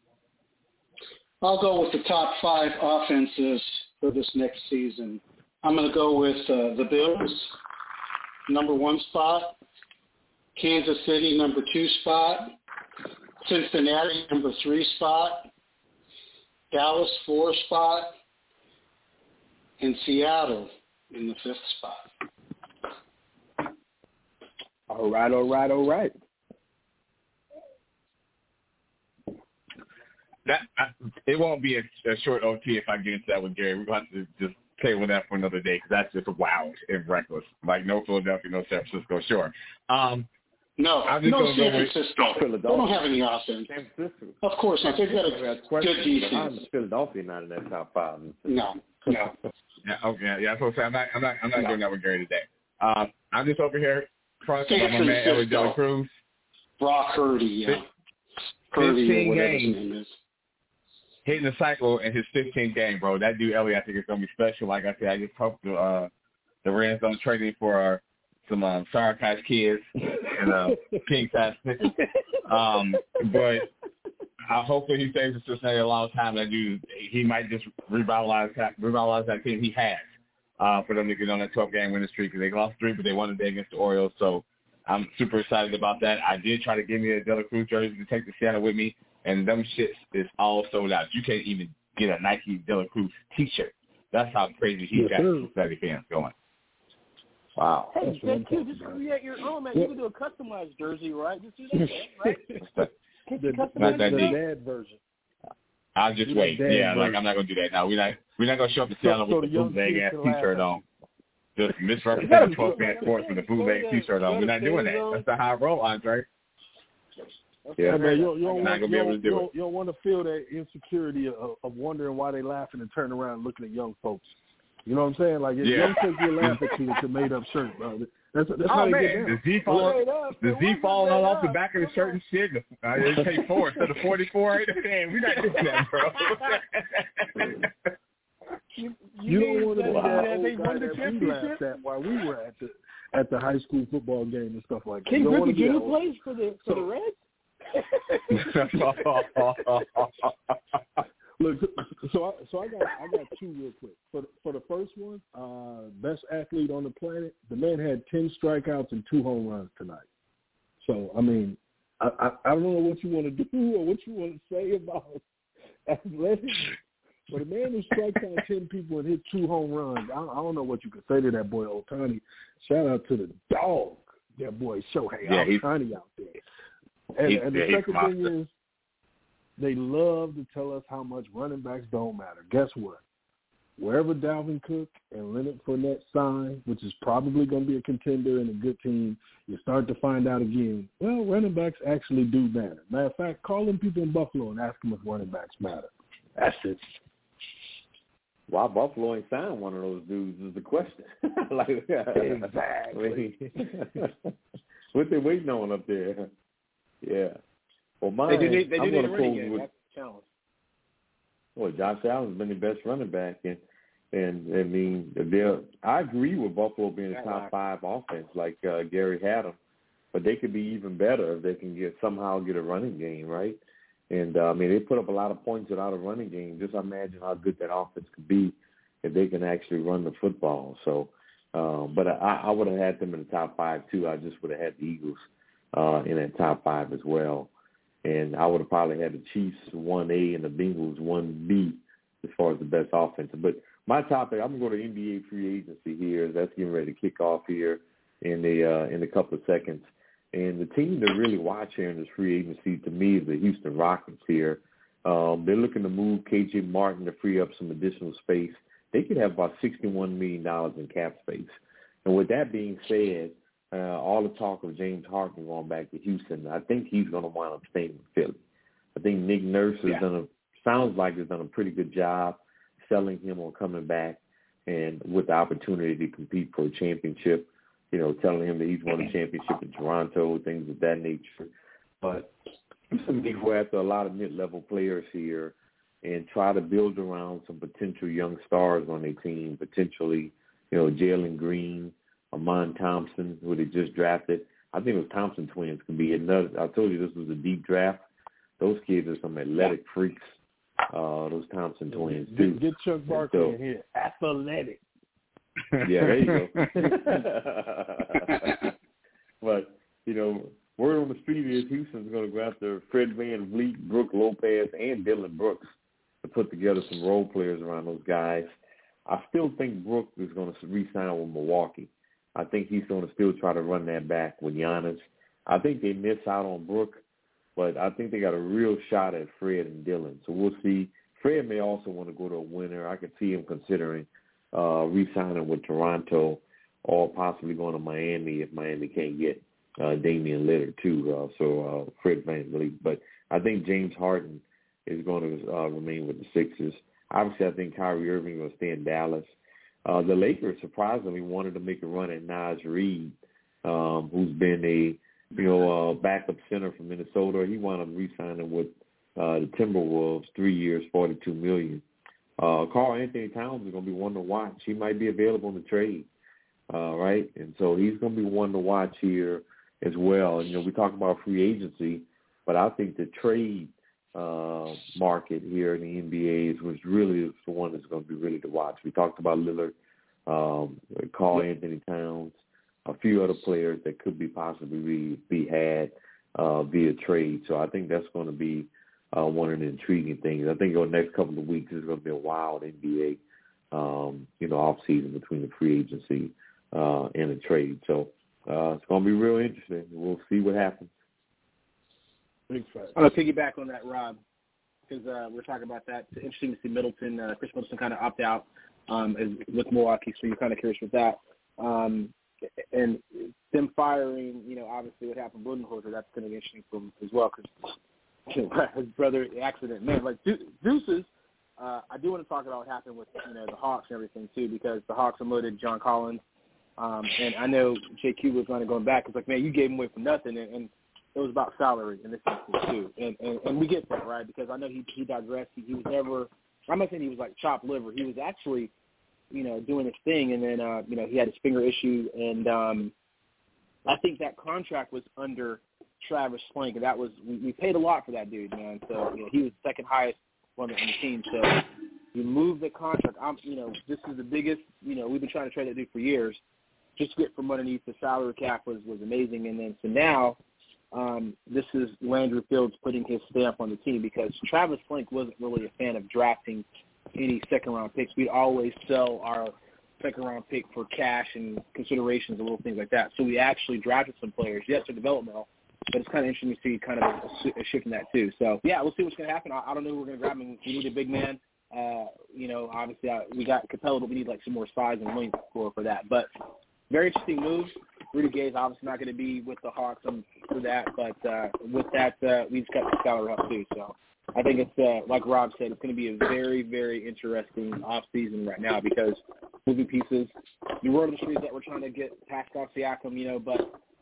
I'll go with the top five offenses for this next season. I'm going to go with uh, the Bills, number one spot, Kansas City, number two spot, Cincinnati, number three spot, Dallas, four spot, and Seattle in the fifth spot. All right, all right, all right. That I, it won't be a, a short O T if I get into that with Gary. We're going to have to just table that for another day because that's just wild and reckless. Like no Philadelphia, no San Francisco, sure. Um, no, I'm just no gonna San go with, Francisco. They don't have any offense. San Francisco. Of course not. They've got a good defense. Philadelphia not in that top five. No, no. Yeah, okay, yeah. So I'm not, I'm not, I'm not no. doing that with Gary today. Um, I'm just over here fronting about my man Ellie De La Cruz. Brock Purdy, yeah. Purdy, or whatever his name is. Hitting the cycle in his fifteenth game, bro. That dude, Ellie, I think is going to be special. Like I said, I just hope the, uh, the Rams don't trade him for uh, some um, Sour-Patch Kids and uh, king-size snickers. Um, but I hopefully he stays in Cincinnati a long time. That dude, he might just revitalize, revitalize that team he has uh, for them to get on that twelve-game winning streak. Because they lost three, but they won today against the Orioles. So I'm super excited about that. I did try to give me a De La Cruz jersey to take to Seattle with me. And them shits is all sold out. You can't even get a Nike De La Cruz T-shirt. That's how crazy he yes, got Cincinnati fans going. Wow. Hey, man, you just create your own, man. You can do a customized jersey, right? Just do that, right? the, not that the deep. dad version. I'll just do wait. Yeah, version. like I'm not gonna do that now. We're not we're not gonna show up to Seattle so, with so the bootleg ass T-shirt on. Just misrepresenting twelve man sports with a bootleg T-shirt on. We're not doing that. That's not how I roll, Andre. Yeah, hey, man, you, you don't, want, you, don't, you, don't, you don't want to feel that insecurity of, of wondering why they laughing and turning around and looking at young folks. You know what I'm saying? Like, if yeah. young folks get laugh at you, it's a made-up shirt, bro. That's, that's oh, how they man. get down. The Z falling, the Z falling all off the back of the shirt and shit. Uh, they take four instead of forty-four. Man, we're not doing that, bro. you, you, you don't want to be that old guy that we laughed at while we were at the at the high school football game and stuff like that. Ken Griffey Junior plays for the for so, the Reds. Look, so I, so I got I got two real quick. For the, for the first one, uh, best athlete on the planet, the man had ten strikeouts and two home runs tonight. So I mean, I, I, I don't know what you want to do or what you want to say about athletics, but a man who strikes out ten people and hit two home runs, I, I don't know what you could say to that boy Ohtani. Shout out to the dog, that boy Shohei yeah, Ohtani out there. And, and the second thing is, they love to tell us how much running backs don't matter. Guess what? Wherever Dalvin Cook and Leonard Fournette sign, which is probably going to be a contender and a good team, you start to find out again, well, running backs actually do matter. Matter of fact, call them people in Buffalo and ask them if running backs matter. That's it. Why Buffalo ain't signed one of those dudes is the question. like, exactly. what they waiting on up there? Yeah. Well, mine, they do need, they do I'm need a going to running close game. with. That's the challenge. Well, Josh Allen's been the best running back, and and I mean, they're, I agree with Buffalo being a top five offense, like uh, Gary had them, but they could be even better if they can get somehow get a running game, right? And uh, I mean, they put up a lot of points without a running game. Just imagine how good that offense could be if they can actually run the football. So, um, but I, I would have had them in the top five too. I just would have had the Eagles uh, in that top five as well. And I would have probably had the Chiefs one A and the Bengals one B as far as the best offense. But my topic, I'm going to go to N B A free agency here. That's getting ready to kick off here in the uh, in a couple of seconds. And the team to really watch here in this free agency to me is the Houston Rockets here. Um, they're looking to move K J Martin to free up some additional space. They could have about sixty-one million dollars in cap space. And with that being said, Uh, all the talk of James Harden going back to Houston, I think he's going to wind up staying with Philly. I think Nick Nurse has yeah. done a sounds like has done a pretty good job selling him on coming back and with the opportunity to compete for a championship. You know, telling him that he's won a championship in Toronto, things of that nature. But Houston needs to go after a lot of mid-level players here and try to build around some potential young stars on their team. Potentially, you know, Jalen Green. Amon Thompson, who they just drafted. I think those Thompson twins could be another. I told you this was a deep draft. Those kids are some athletic freaks, uh, those Thompson twins, too. Get, get Chuck Barkley so, in here. Athletic. Yeah, there you go. But, you know, word on the street is Houston's going to go after Fred VanVleet, Brooke Lopez, and Dylan Brooks to put together some role players around those guys. I still think Brooks is going to re-sign with Milwaukee. I think he's going to still try to run that back with Giannis. I think they miss out on Brooke, but I think they got a real shot at Fred and Dylan. So we'll see. Fred may also want to go to a winner. I could see him considering uh, re-signing with Toronto or possibly going to Miami if Miami can't get uh, Damian Lillard too. Uh, so uh, Fred VanVleet. But I think James Harden is going to uh, remain with the Sixers. Obviously, I think Kyrie Irving will stay in Dallas. Uh, the Lakers surprisingly wanted to make a run at Naz Reid, um, who's been a you know uh, backup center from Minnesota. He wound up re-signing with uh, the Timberwolves, three years, forty-two million dollars. Uh, Karl Anthony Towns is going to be one to watch. He might be available in the trade, uh, right? And so he's going to be one to watch here as well. And, you know, we talk about free agency, but I think the trade Uh, market here in the N B A is was really the one that's going to be really to watch. We talked about Lillard, um, Karl Anthony Towns, a few other players that could be possibly be, be had uh, via trade. So I think that's going to be uh, one of the intriguing things. I think over the next couple of weeks it's going to be a wild N B A, um, you know, off season between the free agency uh, and the trade. So uh, it's going to be real interesting. We'll see what happens. I'm going to piggyback on that, Rob, because uh, we're talking about that. It's interesting to see Middleton, uh, Chris Middleton kind of opt out um, as, with Milwaukee, so you're kind of curious with that. Um, and them firing, you know, obviously what happened to Budenholzer, that's going to be interesting for him as well, because you know, his brother, accident, man, like deuces. Uh, I do want to talk about what happened with, you know, the Hawks and everything, too, because the Hawks unloaded John Collins. Um, and I know J Q was kind of going back. It's like, man, you gave him away for nothing, and, and it was about salary in this instance too, and, and and we get that, right? Because I know he he digressed. He, he was never. I'm not saying he was like chopped liver. He was actually, you know, doing his thing, and then uh, you know he had his finger issue, and um, I think that contract was under Travis Schlenk, and that was we, we paid a lot for that dude, man. So you know, he was the second highest one on the team. So you move the contract. I'm, you know, this is the biggest. You know, we've been trying to trade that dude for years. Just to get from underneath the salary cap was was amazing, and then so now. Um, this is Landry Fields putting his stamp on the team because Travis Schlenk wasn't really a fan of drafting any second-round picks. We'd always sell our second-round pick for cash and considerations and little things like that. So we actually drafted some players. Yes, they're developmental, but it's kind of interesting to see kind of a, a shift in that too. So, yeah, we'll see what's going to happen. I, I don't know who we're going to grab. I mean, we need a big man. Uh, you know, obviously uh, we got Capella, but we need like some more size and length for, for that. But very interesting move. Rudy Gay is obviously not going to be with the Hawks for that, but uh, with that, uh, we just got the salary up too. So I think it's, uh, like Rob said, it's going to be a very, very interesting offseason right now because moving pieces, the word of the street that we're trying to get Pascal Siakam, you know, but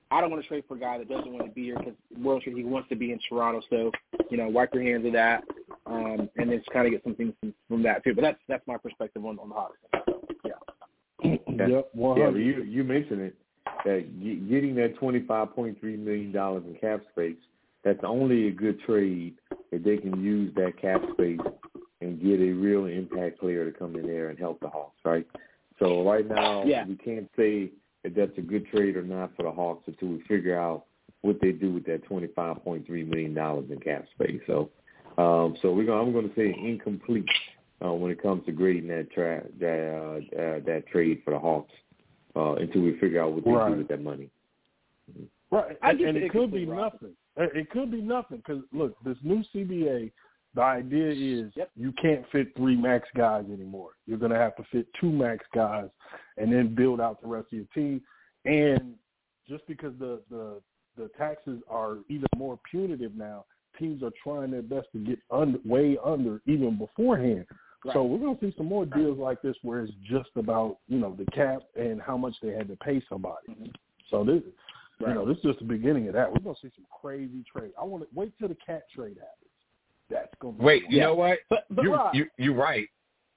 I don't want to trade for a guy that doesn't want to be here because World Trade he wants to be in Toronto. So, you know, wipe your hands of that, um, and then just kind of get some things from, from that too. But that's that's my perspective on, on the Hawks. So, yeah. Yep. Yeah, but you you mentioned it that getting that twenty-five point three million dollars in cap space. That's only a good trade if they can use that cap space and get a real impact player to come in there and help the Hawks, right? So right now, yeah. we can't say if that's a good trade or not for the Hawks until we figure out what they do with that twenty-five point three million dollars in cap space. So, um, so we're gonna, I'm going to say incomplete uh, when it comes to grading that tra- that uh, uh, that trade for the Hawks uh, until we figure out what they right. do with that money. Right, and, and it could be nothing. It could be nothing because, look, this new C B A, the idea is yep. you can't fit three max guys anymore. You're going to have to fit two max guys and then build out the rest of your team. And just because the, the, the taxes are even more punitive now, teams are trying their best to get under, way under even beforehand. Right. So we're going to see some more deals like this where it's just about, you know, the cap and how much they had to pay somebody. Mm-hmm. So this – Right. You know, this is just the beginning of that. We're going to see some crazy trade. I want to wait till the cat trade happens. That's going to be Wait, cool. you know what? But, but you, Rob, you, you're right.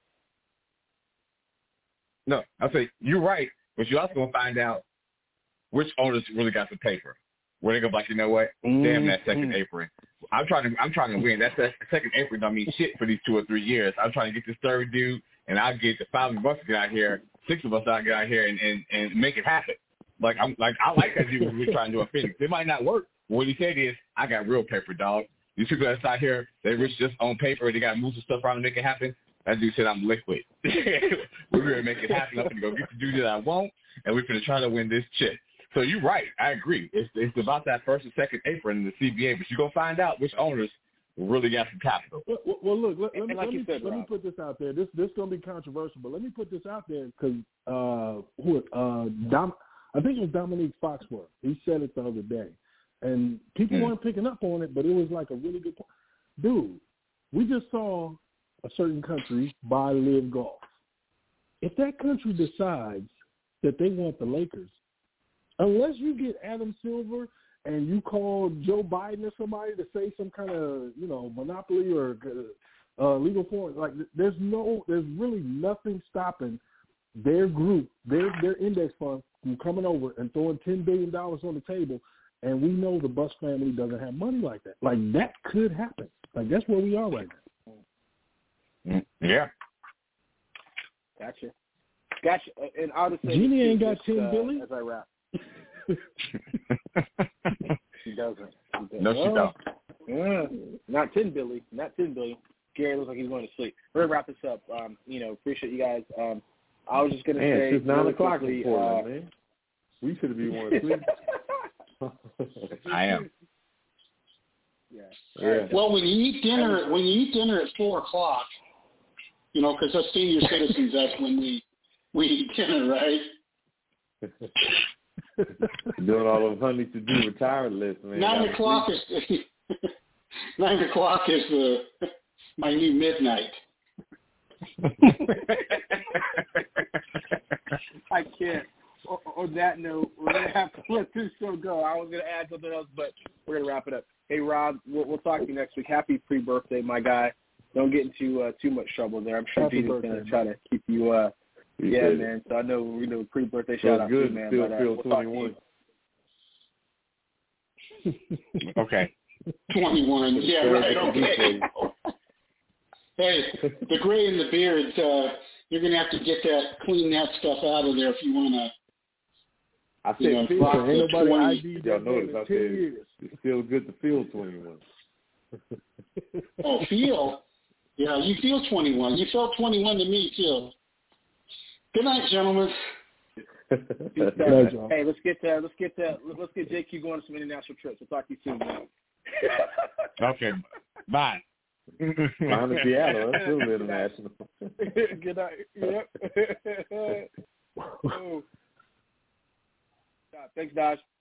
No, I'll say you're right, but you're also going to find out which owners really got the paper. Where they're going to be like, you know what? Mm-hmm. Damn that second apron. I'm trying to I'm trying to win. That second apron don't mean shit for these two or three years. I'm trying to get this third dude, and I'll get the five of us to get out here, six of us out get out here, and, and, and make it happen. Like I'm like I like that dude we're trying to do in Phoenix. It might not work. But what he said is, I got real paper, dog. These people that's out here, they rich just on paper. They got to move some stuff around to make it happen. That dude said, I'm liquid. We're going to make it happen. I'm going to go get the dude that I want, and we're going to try to win this chip. So you're right. I agree. It's, it's about that first and second apron in the C B A, but you're going to find out which owners really got some capital. Well, well, well look, let, let, me, like let, me, said, let me put this out there. This this is going to be controversial, but let me put this out there because uh, who uh, Dom, I think it was Dominique Foxworth. He said it the other day, and people mm. weren't picking up on it, but it was like a really good point. Dude, we just saw a certain country buy Live Golf. If that country decides that they want the Lakers, unless you get Adam Silver and you call Joe Biden or somebody to say some kind of, you know, monopoly or uh, legal form, like there's no, there's really nothing stopping their group, their their index fund from coming over and throwing ten billion dollars on the table, and we know the Buss family doesn't have money like that. Like, that could happen. Like, that's where we are right now. Yeah. Gotcha. Gotcha. And I'll just say Jeannie ain't got ten uh, billion? as I wrap. She doesn't. She no, she don't. Yeah. Not ten billion. Not ten billion. Gary looks like he's going to sleep. We're gonna wrap this up. Um, you know, appreciate you guys. Um, I was just gonna man, say it's nine really o'clock quickly, in Portland, uh, man. We should be one asleep. I am. Yeah. Yeah. Well, when you eat dinner, when you eat dinner at four o'clock, you know, because us senior citizens, that's when we we eat dinner, right? Doing all of honey to do retired list, man. Nine o'clock is nine o'clock is uh, my new midnight. I can't. On that note, we're going to have to let this show go. I was going to add something else, but we're going to wrap it up. Hey, Rob, we'll, we'll talk to you next week. Happy pre-birthday, my guy. Don't get into uh, too much trouble there. I'm sure Jeannie's going to try to keep you uh, – yeah, it. man. So I know we're going to do a pre-birthday shout-out to you, man. Still but, uh, feel we'll twenty-one. Okay. twenty-one. Yeah, right. Okay. Hey, the gray in the beard, uh, you're going to have to get that, clean that stuff out of there if you want to. I said, you know, feel, ain't nobody I D y'all notice, I said, years. it's still good to feel twenty-one. Oh, feel? Yeah, you feel twenty-one. You felt twenty-one to me, too. Good night, gentlemen. Hey, let's get uh, let's get uh, let's get J Q going on some international trips. We'll talk to you soon, man. Okay. Bye. I'm in Seattle. I'm still international. Good night. Yep. Oh. Thanks, Dodge.